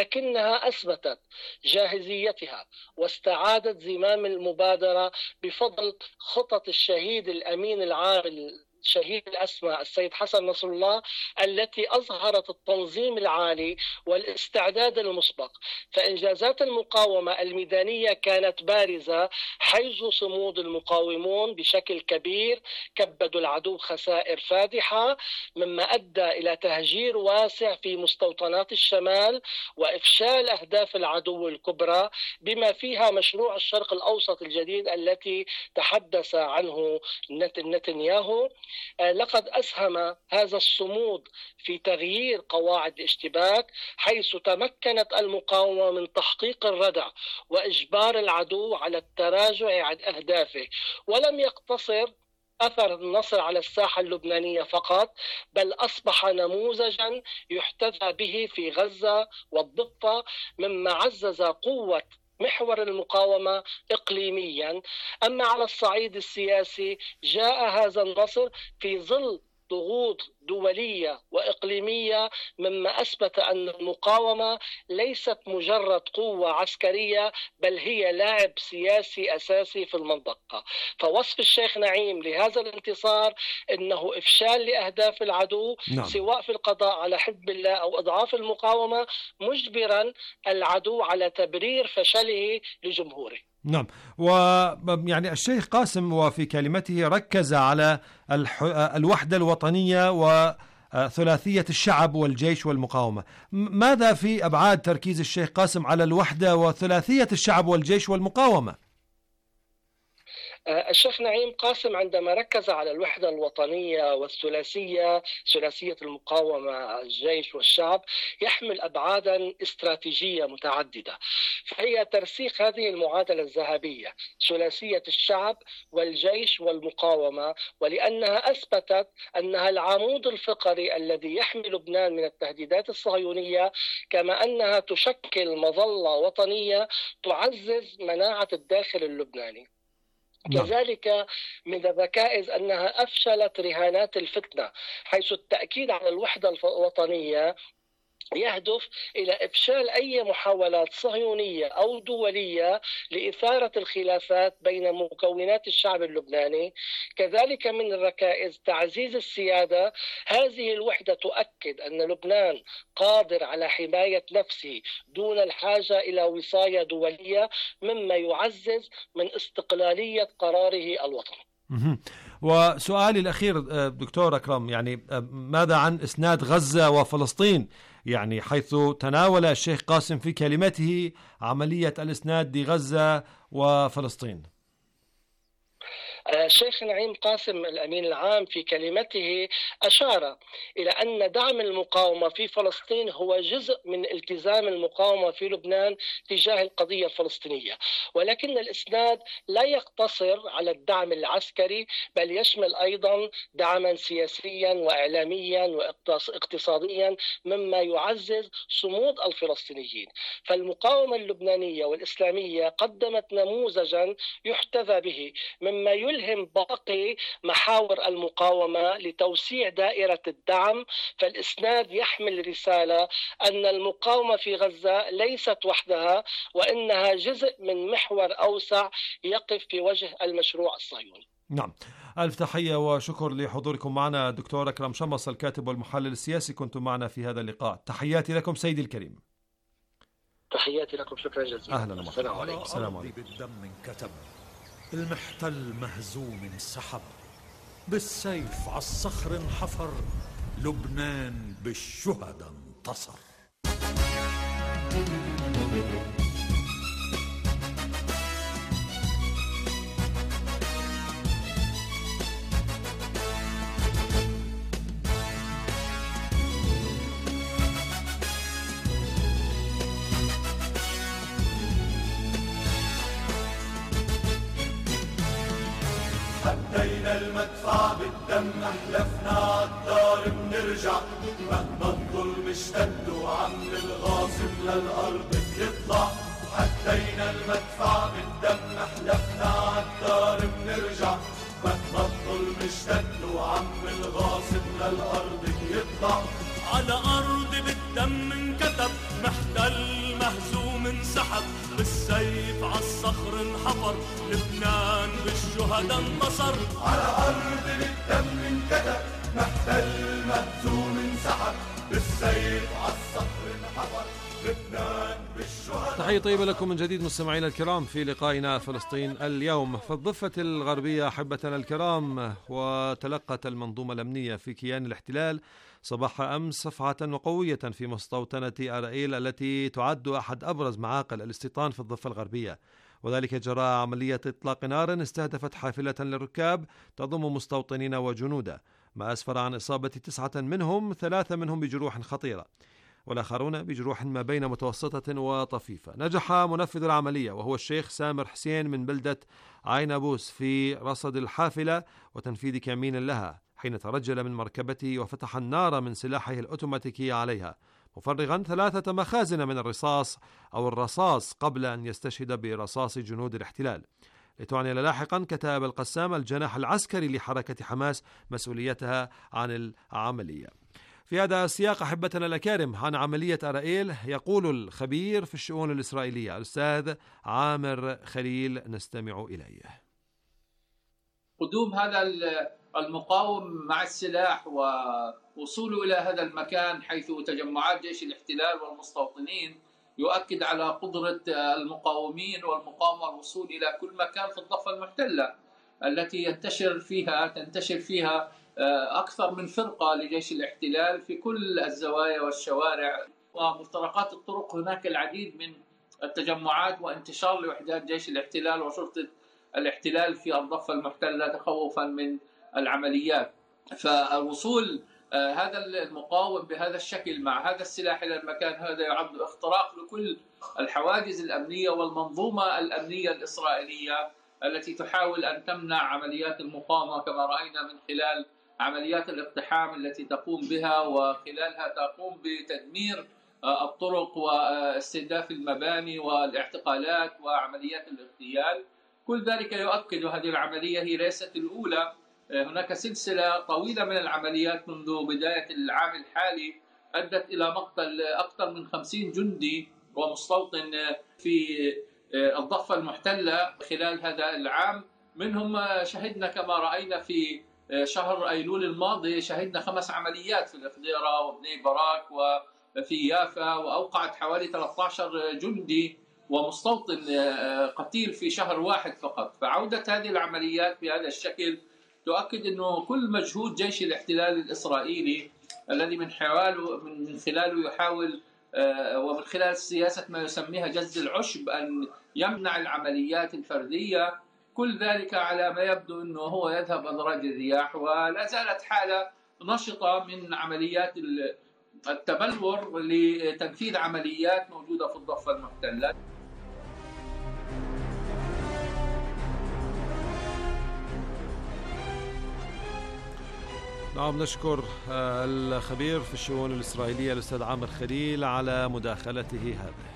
لكنها أثبتت جاهزيتها واستعادت زمام المبادرة بفضل خطط الشهيد الأمين العام شهيد الأسمى السيد حسن نصر الله، التي أظهرت التنظيم العالي والاستعداد المسبق. فإنجازات المقاومة الميدانية كانت بارزة، حيث صمود المقاومون بشكل كبير كبدوا العدو خسائر فادحة، مما أدى إلى تهجير واسع في مستوطنات الشمال وإفشال أهداف العدو الكبرى، بما فيها مشروع الشرق الأوسط الجديد التي تحدث عنه نتنياهو. لقد أسهم هذا الصمود في تغيير قواعد الاشتباك، حيث تمكنت المقاومة من تحقيق الردع وإجبار العدو على التراجع عن أهدافه. ولم يقتصر أثر النصر على الساحة اللبنانية فقط، بل أصبح نموذجا يحتذى به في غزة والضفة، مما عزز قوة محور المقاومة إقليميا. أما على الصعيد السياسي جاء هذا النصر في ظل ضغوط دولية وإقليمية، مما أثبت أن المقاومة ليست مجرد قوة عسكرية، بل هي لاعب سياسي أساسي في المنطقة. فوصف الشيخ نعيم لهذا الانتصار إنه إفشال لأهداف العدو، نعم. سواء في القضاء على حزب الله أو إضعاف المقاومة، مجبرا العدو على تبرير فشله لجمهوره. نعم. ويعني الشيخ قاسم وفي كلمته ركز على الوحدة الوطنية وثلاثية الشعب والجيش والمقاومة. ماذا في أبعاد تركيز الشيخ قاسم على الوحدة وثلاثية الشعب والجيش والمقاومة؟ الشيخ نعيم قاسم عندما ركز على الوحدة الوطنية والثلاثية، ثلاثية المقاومة الجيش والشعب، يحمل أبعادا استراتيجية متعددة. فهي ترسيخ هذه المعادلة الذهبية، ثلاثية الشعب والجيش والمقاومة، ولأنها أثبتت أنها العمود الفقري الذي يحمي لبنان من التهديدات الصهيونية، كما أنها تشكل مظلة وطنية تعزز مناعة الداخل اللبناني. كذلك من الركائز أنها أفشلت رهانات الفتنة، حيث التأكيد على الوحدة الوطنية يهدف إلى إفشال أي محاولات صهيونية أو دولية لإثارة الخلافات بين مكونات الشعب اللبناني. كذلك من الركائز تعزيز السيادة. هذه الوحدة تؤكد أن لبنان قادر على حماية نفسه دون الحاجة إلى وصاية دولية، مما يعزز من استقلالية قراره الوطني. وسؤالي الأخير دكتور أكرم، يعني ماذا عن إسناد غزة وفلسطين؟ يعني حيث تناول الشيخ قاسم في كلمته عملية الإسناد لغزة وفلسطين. الشيخ نعيم قاسم الأمين العام في كلمته أشار إلى أن دعم المقاومة في فلسطين هو جزء من التزام المقاومة في لبنان تجاه القضية الفلسطينية، ولكن الإسناد لا يقتصر على الدعم العسكري، بل يشمل أيضا دعما سياسيا وإعلاميا واقتصاديا، مما يعزز صمود الفلسطينيين. فالمقاومة اللبنانية والإسلامية قدمت نموذجا يحتذى به، مما يلهم باقي محاور المقاومة لتوسيع دائرة الدعم. فالإسناد يحمل رسالة أن المقاومة في غزة ليست وحدها، وإنها جزء من محور أوسع يقف في وجه المشروع الصهيوني. نعم، ألف تحية وشكر لحضوركم معنا. دكتور أكرم شمص الكاتب والمحلل السياسي كنتم معنا في هذا اللقاء. تحياتي لكم سيدي الكريم. تحياتي لكم، شكرا جزيلا. أهلا وسهلا. السلام عليكم. السلام عليكم. بالدم انكتب، المحتل مهزوم انسحب، بالسيف على الصخر انحفر، لبنان بالشهداء انتصر. بالدم حلفنا عالدار بنرجع، مهما الظلم اشتد وعم الغاصب للأرض بيطلع، حدينا المدفع بالدم حلفنا عالدار بنرجع، مهما الظلم اشتد وعم الغاصب للأرض بيطلع. على أرض بالدم انكتب، محتل مهزوم انسحب، بالسيف عالصخر انحفر، لبنان بالشهداء انتصر. على أرض بالدم انكتب، محتل مهزوم انسحب، بالسيف عالصخر انحفر، لبنان بالشهداء. تحية طيبة لكم من جديد مستمعينا الكرام في لقائنا فلسطين اليوم. في الضفة الغربية أحبتنا الكرام، وتلقت المنظومة الأمنية في كيان الاحتلال صباح أمس صفعة وقوية في مستوطنة أرائيل التي تعد أحد أبرز معاقل الاستيطان في الضفة الغربية، وذلك جراء عملية إطلاق نار استهدفت حافلة للركاب تضم مستوطنين وجنودا، ما أسفر عن إصابة 9 منهم، 3 منهم بجروح خطيرة والآخرون بجروح ما بين متوسطة وطفيفة. نجح منفذ العملية وهو الشيخ سامر حسين من بلدة عينابوس في رصد الحافلة وتنفيذ كمين لها، حين ترجل من مركبته وفتح النار من سلاحه الأوتوماتيكي عليها، مفرغا 3 مخازن من الرصاص قبل أن يستشهد برصاص جنود الاحتلال. لتعنى لاحقا كتاب القسام الجناح العسكري لحركة حماس مسؤوليتها عن العملية. في هذا السياق أحبتنا الأكارم، عن عملية أرائيل يقول الخبير في الشؤون الإسرائيلية الأستاذ عامر خليل، نستمع إليه. قدوم هذا المقاوم مع السلاح ووصوله إلى هذا المكان حيث تجمعات جيش الاحتلال والمستوطنين يؤكد على قدرة المقاومين والمقاومة الوصول إلى كل مكان في الضفة المحتلة التي تنتشر فيها أكثر من فرقة لجيش الاحتلال في كل الزوايا والشوارع ومفترقات الطرق. هناك العديد من التجمعات وانتشار لوحدات جيش الاحتلال وشرطة الاحتلال في الضفة المحتلة تخوفا من العمليات. فالوصول هذا المقاوم بهذا الشكل مع هذا السلاح إلى المكان هذا يعد اختراق لكل الحواجز الأمنية والمنظومة الأمنية الإسرائيلية التي تحاول أن تمنع عمليات المقاومة، كما رأينا من خلال عمليات الاقتحام التي تقوم بها، وخلالها تقوم بتدمير الطرق واستهداف المباني والاعتقالات وعمليات الاغتيال. كل ذلك يؤكد هذه العملية هي ليست الأولى، هناك سلسلة طويلة من العمليات منذ بداية العام الحالي أدت إلى مقتل أكثر من 50 جندي ومستوطن في الضفة المحتلة خلال هذا العام. منهم شهدنا كما رأينا في شهر أيلول الماضي شهدنا 5 عمليات في الإخديرة وبني براك وفي يافا، وأوقعت حوالي 13 جندي ومستوطن قتيل في شهر واحد فقط. فعودة هذه العمليات بهذا الشكل تؤكد أنه كل مجهود جيش الاحتلال الإسرائيلي الذي من خلاله يحاول ومن خلال سياسة ما يسميها جز العشب أن يمنع العمليات الفردية، كل ذلك على ما يبدو أنه هو يذهب أدراج الرياح، ولا زالت حالة نشطة من عمليات التبلور لتنفيذ عمليات موجودة في الضفة المحتلة. نعم، نشكر الخبير في الشؤون الإسرائيلية الأستاذ عامر خليل على مداخلته هذه.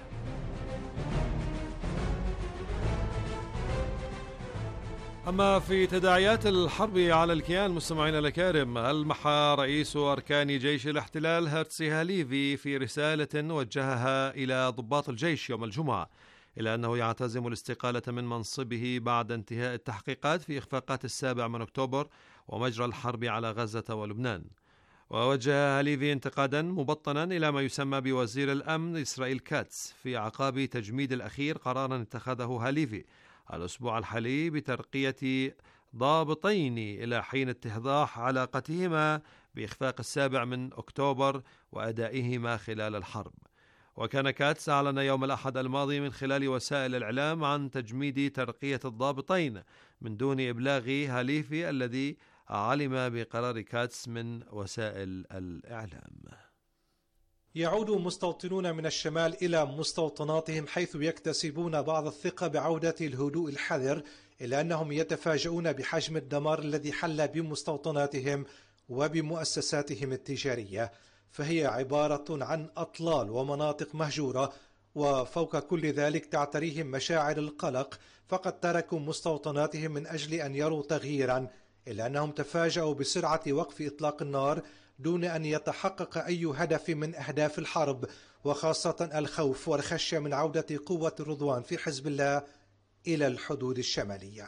أما في تداعيات الحرب على الكيان مستمعينا الكرام، ألمح رئيس أركان جيش الاحتلال هرتسي هاليفي في رسالة وجهها إلى ضباط الجيش يوم الجمعة إلى أنه يعتزم الاستقالة من منصبه بعد انتهاء التحقيقات في إخفاقات 7 أكتوبر ومجرى الحرب على غزة ولبنان. ووجه هاليفي انتقادا مبطنا إلى ما يسمى بوزير الأمن إسرائيل كاتس في أعقاب تجميد الأخير قرارا اتخذه هاليفي الأسبوع الحالي بترقية ضابطين إلى حين اتضاح علاقتهما بإخفاق 7 أكتوبر وأدائهما خلال الحرب. وكان كاتس أعلن يوم الأحد الماضي من خلال وسائل الإعلام عن تجميد ترقية الضابطين من دون إبلاغ هاليفي الذي علم بقرار كاتس من وسائل الإعلام. يعود مستوطنون من الشمال إلى مستوطناتهم حيث يكتسبون بعض الثقة بعودة الهدوء الحذر إلا أنهم يتفاجؤون بحجم الدمار الذي حل بمستوطناتهم وبمؤسساتهم التجارية، فهي عبارة عن أطلال ومناطق مهجورة، وفوق كل ذلك تعتريهم مشاعر القلق، فقد تركوا مستوطناتهم من أجل أن يروا تغييرا، إلا أنهم تفاجأوا بسرعة وقف إطلاق النار دون أن يتحقق أي هدف من أهداف الحرب، وخاصة الخوف والخشية من عودة قوة الرضوان في حزب الله إلى الحدود الشمالية.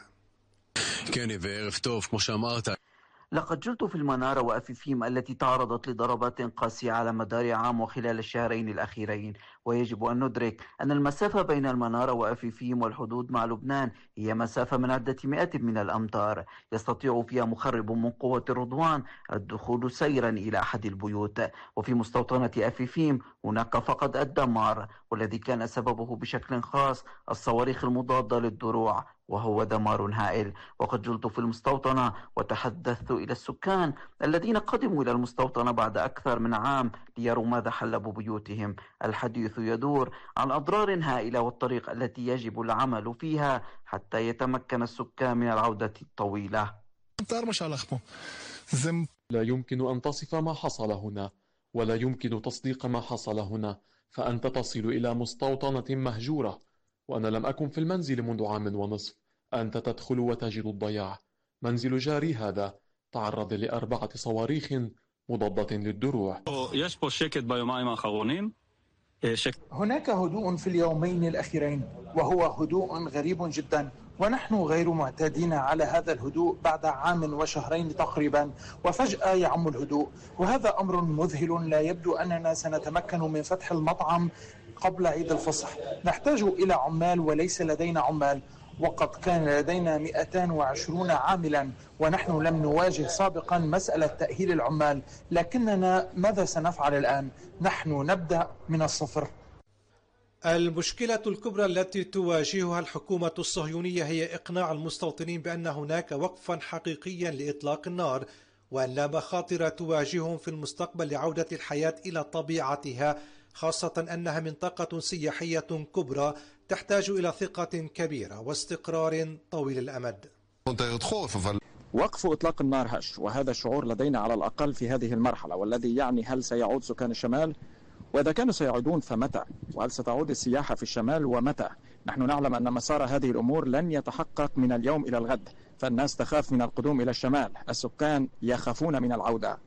لقد جلت في المنارة وأفيفيم التي تعرضت لضربات قاسية على مدار عام وخلال الشهرين الأخيرين، ويجب أن ندرك أن المسافة بين المنارة وأفيفيم والحدود مع لبنان هي مسافة من عدة مئات من الأمتار، يستطيع فيها مخرب من قوة الرضوان الدخول سيرا إلى أحد البيوت. وفي مستوطنة أفيفيم هناك فقط الدمار، والذي كان سببه بشكل خاص الصواريخ المضادة للدروع، وهو دمار هائل. وقد جلت في المستوطنة وتحدثت إلى السكان الذين قدموا إلى المستوطنة بعد أكثر من عام ليروا ماذا حل ببيوتهم. الحديث يدور عن أضرار هائلة والطريق التي يجب العمل فيها حتى يتمكن السكان من العودة الطويلة. لا يمكن أن تصف ما حصل هنا، ولا يمكن تصديق ما حصل هنا، فأنت تصل إلى مستوطنة مهجورة، وأنا لم أكن في المنزل منذ عام ونصف. أنت تدخل وتجد الضياع. منزل جاري هذا تعرض ل4 صواريخ مضادة للدروع. هناك هدوء في اليومين الأخيرين، وهو هدوء غريب جدا، ونحن غير معتادين على هذا الهدوء بعد عام وشهرين تقريبا، وفجأة يعم الهدوء، وهذا أمر مذهل. لا يبدو أننا سنتمكن من فتح المطعم قبل عيد الفصح. نحتاج إلى عمال وليس لدينا عمال، وقد كان لدينا 220 عاملا، ونحن لم نواجه سابقا مسألة تأهيل العمال، لكننا ماذا سنفعل الآن؟ نحن نبدأ من الصفر. المشكلة الكبرى التي تواجهها الحكومة الصهيونية هي إقناع المستوطنين بأن هناك وقفا حقيقيا لإطلاق النار، وأن لا مخاطر تواجههم في المستقبل لعودة الحياة إلى طبيعتها، خاصة أنها منطقة سياحية كبرى تحتاج إلى ثقة كبيرة واستقرار طويل الأمد. وقف إطلاق النار هش، وهذا الشعور لدينا على الأقل في هذه المرحلة، والذي يعني هل سيعود سكان الشمال؟ وإذا كانوا سيعودون فمتى؟ وهل ستعود السياحة في الشمال ومتى؟ نحن نعلم أن مسار هذه الأمور لن يتحقق من اليوم إلى الغد، فالناس تخاف من القدوم إلى الشمال، السكان يخافون من العودة.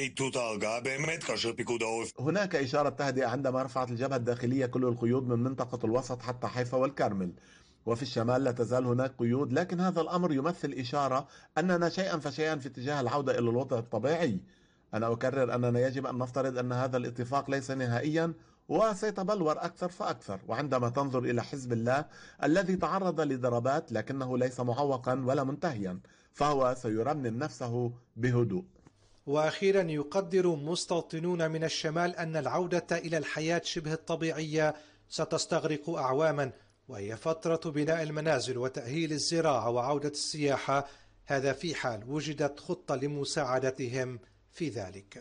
هناك إشارة تهدئة عندما رفعت الجبهة الداخلية كل القيود من منطقة الوسط حتى حيفا والكرمل، وفي الشمال لا تزال هناك قيود، لكن هذا الأمر يمثل إشارة أننا شيئا فشيئا في اتجاه العودة إلى الوضع الطبيعي. أنا أكرر أننا يجب أن نفترض أن هذا الاتفاق ليس نهائيا وسيتبلور أكثر فأكثر. وعندما تنظر إلى حزب الله الذي تعرض لضربات لكنه ليس معوقا ولا منتهيا، فهو سيرمم نفسه بهدوء. وأخيرا يقدر مستوطنون من الشمال أن العودة إلى الحياة شبه الطبيعية ستستغرق أعواما، وهي فترة بناء المنازل وتأهيل الزراعة وعودة السياحة، هذا في حال وجدت خطة لمساعدتهم في ذلك.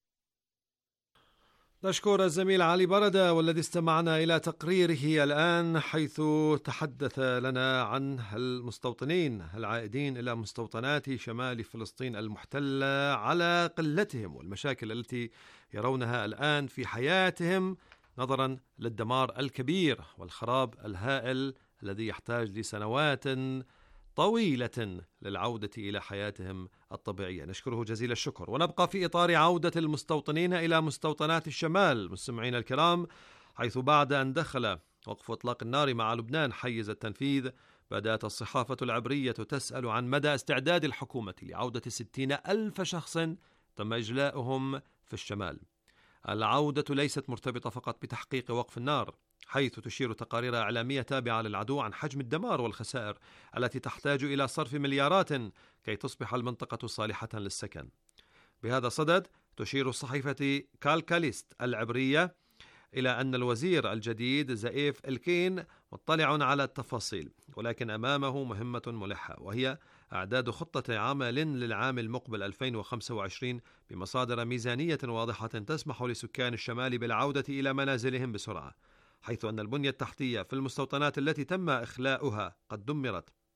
نشكر الزميل علي بردة، والذي استمعنا إلى تقريره الآن، حيث تحدث لنا عن المستوطنين العائدين إلى مستوطنات شمال فلسطين المحتلة على قلتهم والمشاكل التي يرونها الآن في حياتهم نظرا للدمار الكبير والخراب الهائل الذي يحتاج لسنوات طويلة للعودة إلى حياتهم الطبيعية. نشكره جزيل الشكر. ونبقى في إطار عودة المستوطنين إلى مستوطنات الشمال مستمعين الكرام، حيث بعد أن دخل وقف إطلاق النار مع لبنان حيز التنفيذ، بدأت الصحافة العبرية تسأل عن مدى استعداد الحكومة لعودة 60,000 شخص تم إجلاؤهم في الشمال. العودة ليست مرتبطة فقط بتحقيق وقف النار، حيث تشير تقارير إعلامية تابعة للعدو عن حجم الدمار والخسائر التي تحتاج إلى صرف مليارات كي تصبح المنطقة صالحة للسكن. بهذا الصدد تشير صحيفة كالكاليست العبرية إلى أن الوزير الجديد زائف الكين مطلع على التفاصيل، ولكن أمامه مهمة ملحة، وهي إعداد خطة عمل للعام المقبل 2025 بمصادر ميزانية واضحة تسمح لسكان الشمال بالعودة إلى منازلهم بسرعة، حيث أن البنية التحتية في المستوطنات التي تم إخلاؤها قد دمرت،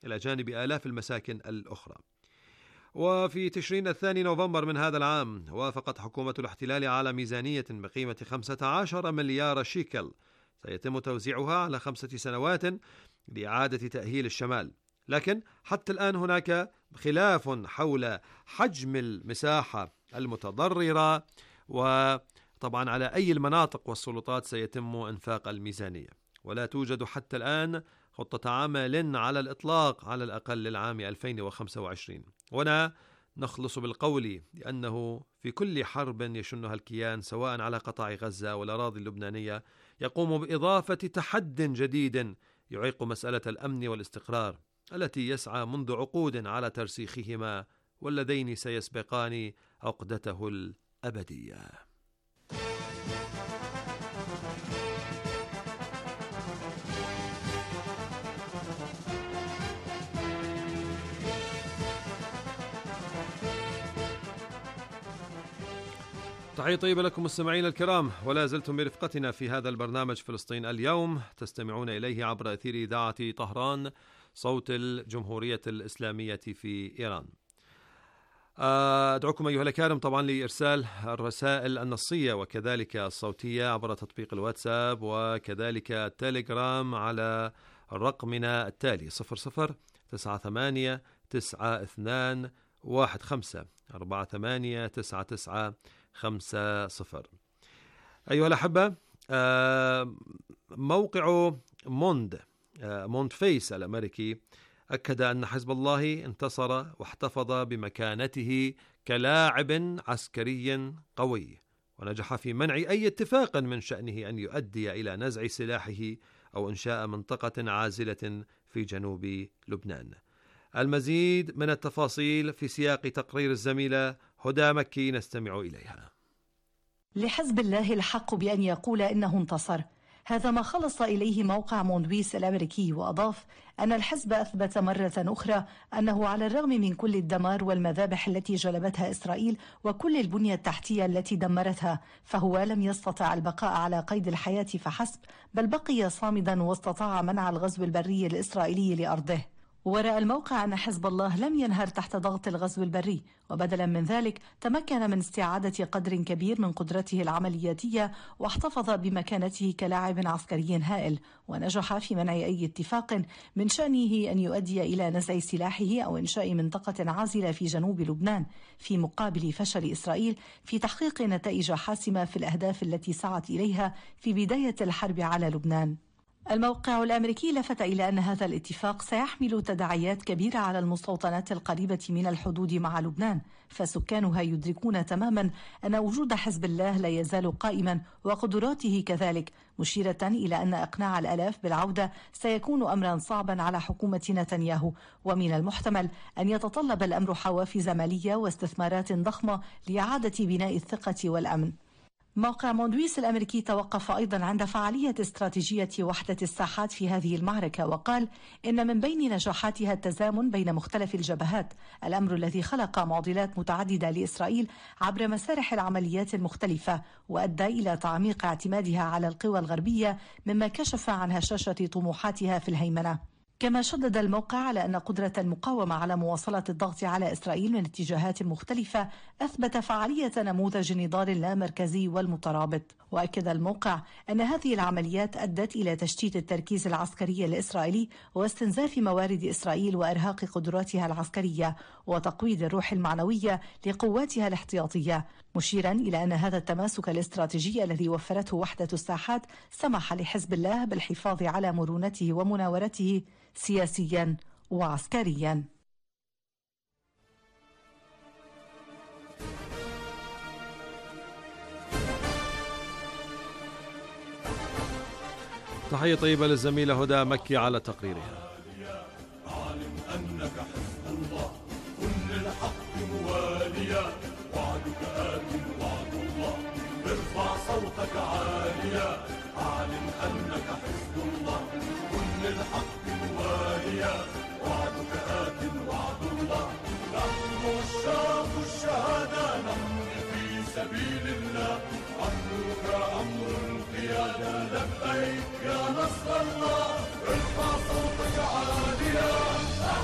إلى جانب آلاف المساكن الأخرى. وفي تشرين الثاني نوفمبر من هذا العام وافقت حكومة الاحتلال على ميزانية بقيمة 15 مليار شيكل سيتم توزيعها على 5 سنوات لإعادة تأهيل الشمال. لكن حتى الآن هناك خلاف حول حجم المساحة المتضررة وطبعا على أي المناطق والسلطات سيتم إنفاق الميزانية، ولا توجد حتى الآن خطة عمل على الإطلاق على الأقل للعام 2025. وهنا نخلص بالقول لأنه في كل حرب يشنها الكيان سواء على قطاع غزة والأراضي اللبنانية يقوم بإضافة تحد جديد يعيق مسألة الأمن والاستقرار التي يسعى منذ عقود على ترسيخهما واللذين سيسبقان عقدته الأبدية. تحية طيبة لكم مستمعين الكرام، ولا زلتم برفقتنا في هذا البرنامج فلسطين اليوم، تستمعون إليه عبر أثير إذاعة طهران صوت الجمهورية الإسلامية في إيران. أدعوكم أيها الأكارم طبعا لإرسال الرسائل النصية وكذلك الصوتية عبر تطبيق الواتساب وكذلك التليجرام على رقمنا التالي 00989154899950. أيها الأحبة، موقع موند فيس الأمريكي أكد أن حزب الله انتصر واحتفظ بمكانته كلاعب عسكري قوي، ونجح في منع أي اتفاق من شأنه أن يؤدي إلى نزع سلاحه أو إنشاء منطقة عازلة في جنوب لبنان. المزيد من التفاصيل في سياق تقرير الزميلة هدى مكي نستمع إليها. لحزب الله الحق بأن يقول إنه انتصر، هذا ما خلص إليه موقع موندويس الأمريكي، وأضاف أن الحزب أثبت مرة أخرى أنه على الرغم من كل الدمار والمذابح التي جلبتها إسرائيل وكل البنية التحتية التي دمرتها، فهو لم يستطع البقاء على قيد الحياة فحسب، بل بقي صامدا واستطاع منع الغزو البري الإسرائيلي لأرضه. ورأى الموقع أن حزب الله لم ينهر تحت ضغط الغزو البري، وبدلا من ذلك تمكن من استعادة قدر كبير من قدرته العملياتية، واحتفظ بمكانته كلاعب عسكري هائل، ونجح في منع أي اتفاق من شأنه أن يؤدي إلى نزع سلاحه أو إنشاء منطقة عازلة في جنوب لبنان، في مقابل فشل إسرائيل في تحقيق نتائج حاسمة في الأهداف التي سعت إليها في بداية الحرب على لبنان. الموقع الأمريكي لفت إلى أن هذا الاتفاق سيحمل تداعيات كبيرة على المستوطنات القريبة من الحدود مع لبنان، فسكانها يدركون تماما أن وجود حزب الله لا يزال قائما وقدراته كذلك، مشيرة إلى أن إقناع الآلاف بالعودة سيكون أمرا صعبا على حكومة نتنياهو، ومن المحتمل أن يتطلب الأمر حوافز مالية واستثمارات ضخمة لإعادة بناء الثقة والأمن. موقع موندويس الأمريكي توقف أيضا عند فعالية استراتيجية وحدة الساحات في هذه المعركة، وقال إن من بين نجاحاتها التزامن بين مختلف الجبهات، الأمر الذي خلق معضلات متعددة لإسرائيل عبر مسارح العمليات المختلفة، وأدى إلى تعميق اعتمادها على القوى الغربية، مما كشف عن هشاشة طموحاتها في الهيمنة. كما شدد الموقع على أن قدرة المقاومة على مواصلة الضغط على إسرائيل من اتجاهات مختلفة أثبت فعالية نموذج نضال لا مركزي والمترابط. وأكد الموقع أن هذه العمليات أدت إلى تشتيت التركيز العسكري الإسرائيلي واستنزاف موارد إسرائيل وإرهاق قدراتها العسكرية وتقويض الروح المعنوية لقواتها الاحتياطية، مشيرا إلى أن هذا التماسك الاستراتيجي الذي وفرته وحدة الساحات سمح لحزب الله بالحفاظ على مرونته ومناورته سياسيا وعسكريا. تحية طيبة للزميلة هدى مكي على تقريرها. أعلم أنك حزب الله كن للحق مواليا، وعدك آت وعد الله ارفع صوتك عاليا. أعلم أنك حزب الله كن للحق مواليا، وعدك آت وعد الله. نحن عشاق الشهادة نمضي في سبيل الله، أمرك أمر القيادة لبيك يا نصر الله. ارفع صوتك عاليا.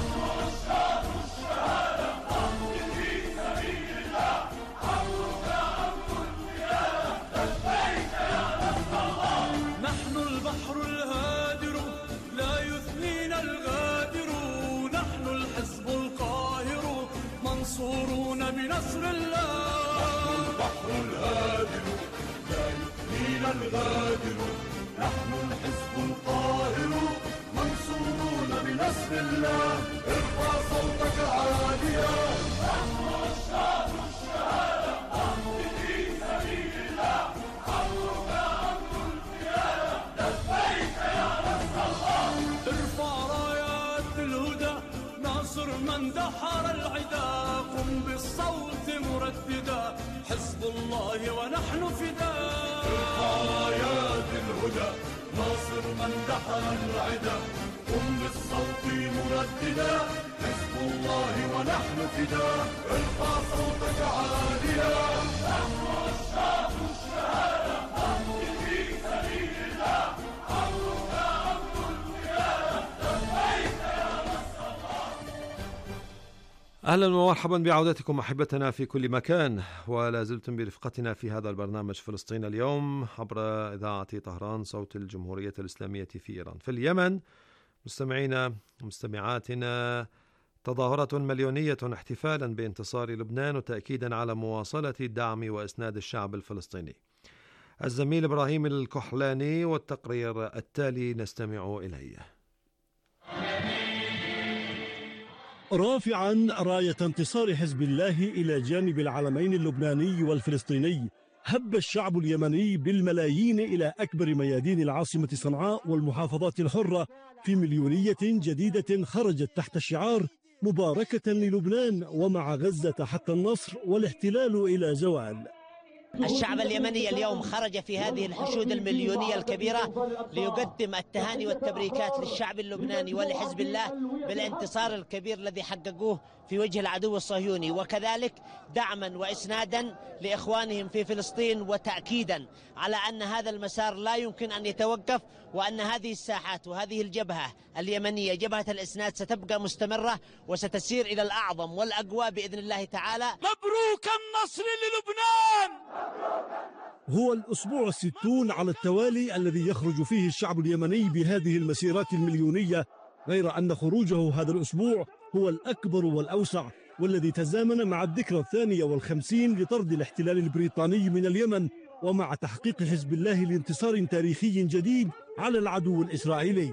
غادر، نحن الحزب القاهر منصورون بنصر الله. ارفع صوتك عاليا، نحن عشاق الشهادة، نمضي في سبيل الله. عمرك أمر القيادة، لبيك يا نصر الله. ارفع رايات الهدى، ناصر من دحر العدا. قم بالصوت مرددا، حزب الله ونحن فداء. ارفع رايات الهدى، ناصر من دحر العدا. قم بالصوت مرددا، حزب الله ونحن فداء. ارفع صوتك عاليا، نحن عشاق الشهادة، نمضي في سبيل الله. عمرك أمر القيادة، لبيك يا نصر الله. أهلا ومرحبا بعودتكم أحبتنا في كل مكان، ولا زلتم برفقتنا في هذا البرنامج فلسطين اليوم عبر إذاعة طهران صوت الجمهورية الإسلامية في إيران. في اليمن مستمعينا ومستمعاتنا تظاهرة مليونية احتفالا بانتصار لبنان وتأكيدا على مواصلة دعم وإسناد الشعب الفلسطيني. الزميل إبراهيم الكحلاني والتقرير التالي نستمع إليه. رافعا راية انتصار حزب الله إلى جانب العلمين اللبناني والفلسطيني، هب الشعب اليمني بالملايين إلى أكبر ميادين العاصمة صنعاء والمحافظات الحرة في مليونية جديدة خرجت تحت شعار مباركة للبنان ومع غزة حتى النصر والاحتلال إلى زوال. الشعب اليمني اليوم خرج في هذه الحشود المليونية الكبيرة ليقدم التهاني والتبريكات للشعب اللبناني ولحزب الله بالانتصار الكبير الذي حققوه في وجه العدو الصهيوني، وكذلك دعما وإسنادا لإخوانهم في فلسطين وتأكيدا على أن هذا المسار لا يمكن أن يتوقف، وأن هذه الساحات وهذه الجبهة اليمنية جبهة الإسناد ستبقى مستمرة وستسير إلى الأعظم والأقوى بإذن الله تعالى. مبروك النصر للبنان. هو الأسبوع 60 على التوالي الذي يخرج فيه الشعب اليمني بهذه المسيرات المليونية، غير أن خروجه هذا الأسبوع هو الأكبر والأوسع، والذي تزامن مع الذكرى 52 لطرد الاحتلال البريطاني من اليمن، ومع تحقيق حزب الله لانتصار تاريخي جديد على العدو الإسرائيلي.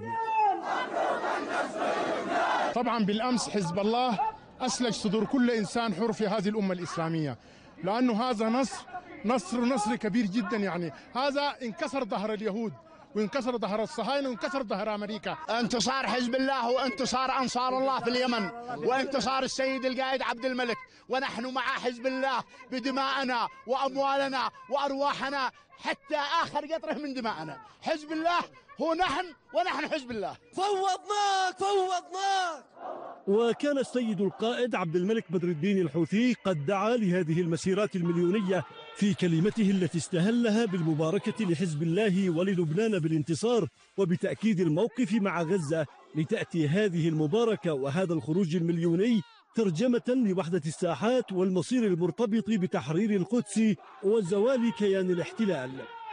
طبعا بالأمس حزب الله أسلج صدور كل إنسان حر في هذه الأمة الإسلامية، لأنه هذا نصر كبير جدا. يعني هذا انكسر ظهر اليهود وانكسر ظهر الصهاينة وانكسر ظهر أمريكا. انتصار حزب الله وانتصار أنصار الله في اليمن وانتصار السيد القائد عبد الملك، ونحن مع حزب الله بدماءنا وأموالنا وأرواحنا حتى آخر قطرة من دماءنا. حزب الله هو نحن ونحن حزب الله. فوضناك. وكان السيد القائد عبد الملك بدر الدين الحوثي قد دعا لهذه المسيرات المليونية في كلمته التي استهلها بالمباركة لحزب الله وللبنان بالانتصار وبتأكيد الموقف مع غزة، لتأتي هذه المباركة وهذا الخروج المليوني ترجمة لوحدة الساحات والمصير المرتبط بتحرير القدس وزوال كيان الاحتلال.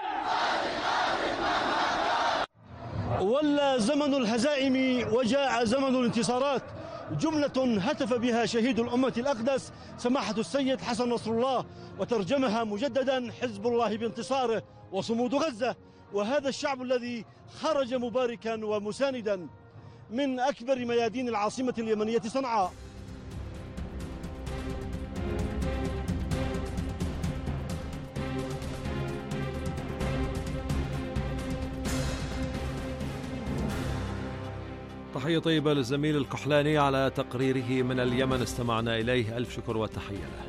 ولا زمن الهزائم وجاء زمن الانتصارات، جملة هتف بها شهيد الأمة الأقدس سماحة السيد حسن نصر الله، وترجمها مجددا حزب الله بانتصاره وصمود غزة، وهذا الشعب الذي خرج مباركا ومساندا من أكبر ميادين العاصمة اليمنية صنعاء. تحية طيبة للزميل الكحلاني على تقريره من اليمن، استمعنا إليه، ألف شكر وتحية له.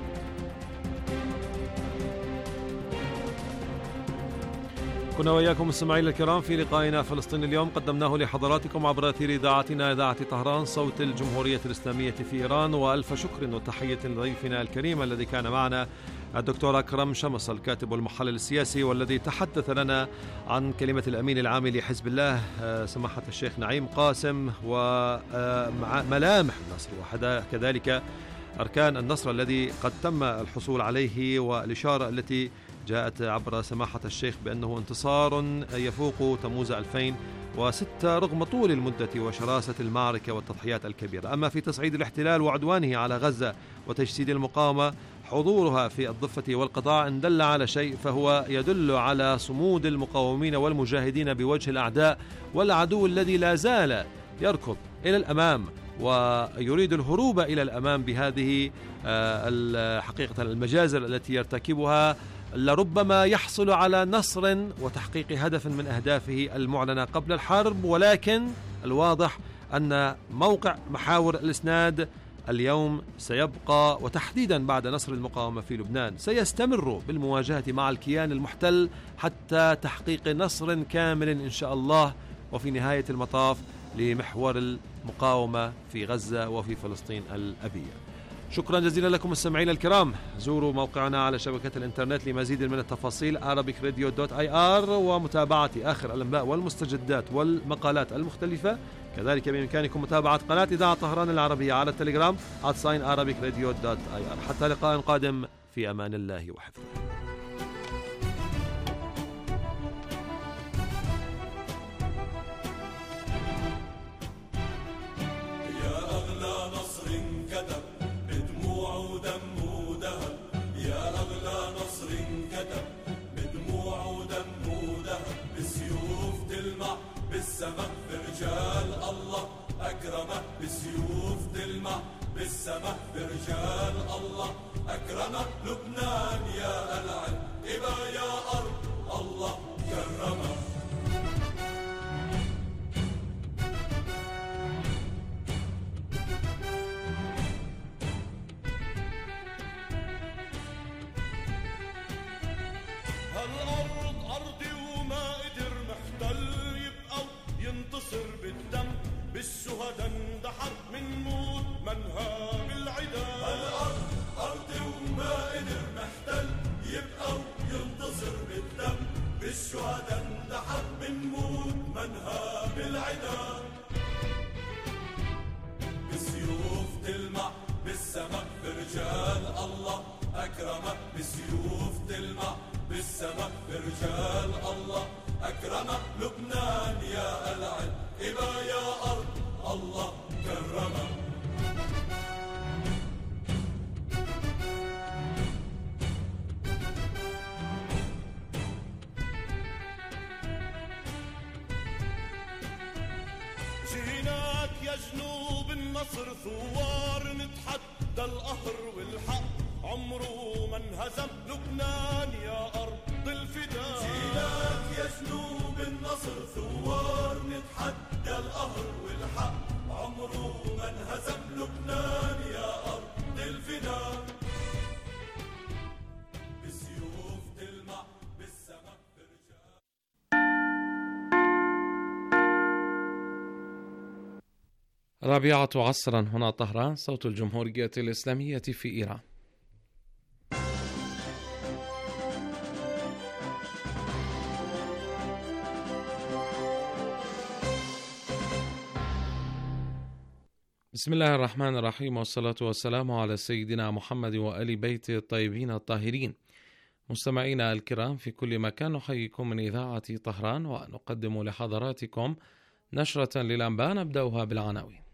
كنا وإياكم مستمعينا الكرام في لقائنا فلسطين اليوم، قدمناه لحضراتكم عبر أثير إذاعتنا إذاعة طهران صوت الجمهورية الإسلامية في إيران، وألف شكر وتحية لضيفنا الكريم الذي كان معنا الدكتور أكرم شمس الكاتب والمحلل السياسي، والذي تحدث لنا عن كلمة الأمين العام لحزب الله سماحة الشيخ نعيم قاسم وملامح النصر وكذلك أركان النصر الذي قد تم الحصول عليه، والإشارة التي جاءت عبر سماحة الشيخ بأنه انتصار يفوق تموز 2006 رغم طول المدة وشراسة المعركة والتضحيات الكبيرة. أما في تصعيد الاحتلال وعدوانه على غزة وتجسيد المقاومة، حضورها في الضفة والقطاع إن دل على شيء فهو يدل على صمود المقاومين والمجاهدين بوجه الأعداء والعدو الذي لا زال يركض إلى الأمام ويريد الهروب إلى الأمام بهذه حقيقة المجازر التي يرتكبها. لربما يحصل على نصر وتحقيق هدف من أهدافه المعلنة قبل الحرب، ولكن الواضح أن موقع محاور الإسناد اليوم سيبقى، وتحديدا بعد نصر المقاومة في لبنان سيستمر بالمواجهة مع الكيان المحتل حتى تحقيق نصر كامل إن شاء الله، وفي نهاية المطاف لمحور المقاومة في غزة وفي فلسطين الأبية. شكرا جزيلا لكم مستمعينا الكرام. زوروا موقعنا على شبكة الإنترنت لمزيد من التفاصيل arabicradio.ir ومتابعة آخر الأنباء والمستجدات والمقالات المختلفة. كذلك بإمكانكم متابعة قناة إذاعة طهران العربية على التليجرام @arabicradio.ir. حتى لقاء قادم، في أمان الله وحفظه. بالسماء برجال الله أكرمه، بالسيوف تلمع بالسماء برجال الله أكرمه. لبنان يا العلم إبا يا أرض الله كرمه. هالأرض أرضي وما قدر محتل ينتصر بالدم، بالشهداء اندحر من موت منها بالعدا. الأرض أرضي وما قدر محتل يبقى وينتصر بالدم، بالشهداء اندحر من موت منها بالعدا. بالسيوف تلمع بالسماء برجال الله أكرمه، بالسيوف تلمع بالسماء برجال الله أكرمه. لبنان يا العلم إبا يا أرض الله كرمه. جيناك يا جنوب النصر ثوار نتحدى القهر والحق، عمره ما انهزم لبنان يا أرض الفداء. جيناك يا جنوب النصر ثوار نتحدى القهر والحق، عمره ما انهزم لبنان يا أرض الفداء. بالسيوف تلمع بالسماء برجال. رابعة عصرا، هنا طهران، صوت الجمهورية الإسلامية في إيران. بسم الله الرحمن الرحيم، والصلاة والسلام على سيدنا محمد وآل بيته الطيبين الطاهرين. مستمعينا الكرام في كل مكان، نحييكم من إذاعة طهران ونقدم لحضراتكم نشرة للأنباء، نبدأها بالعناوين.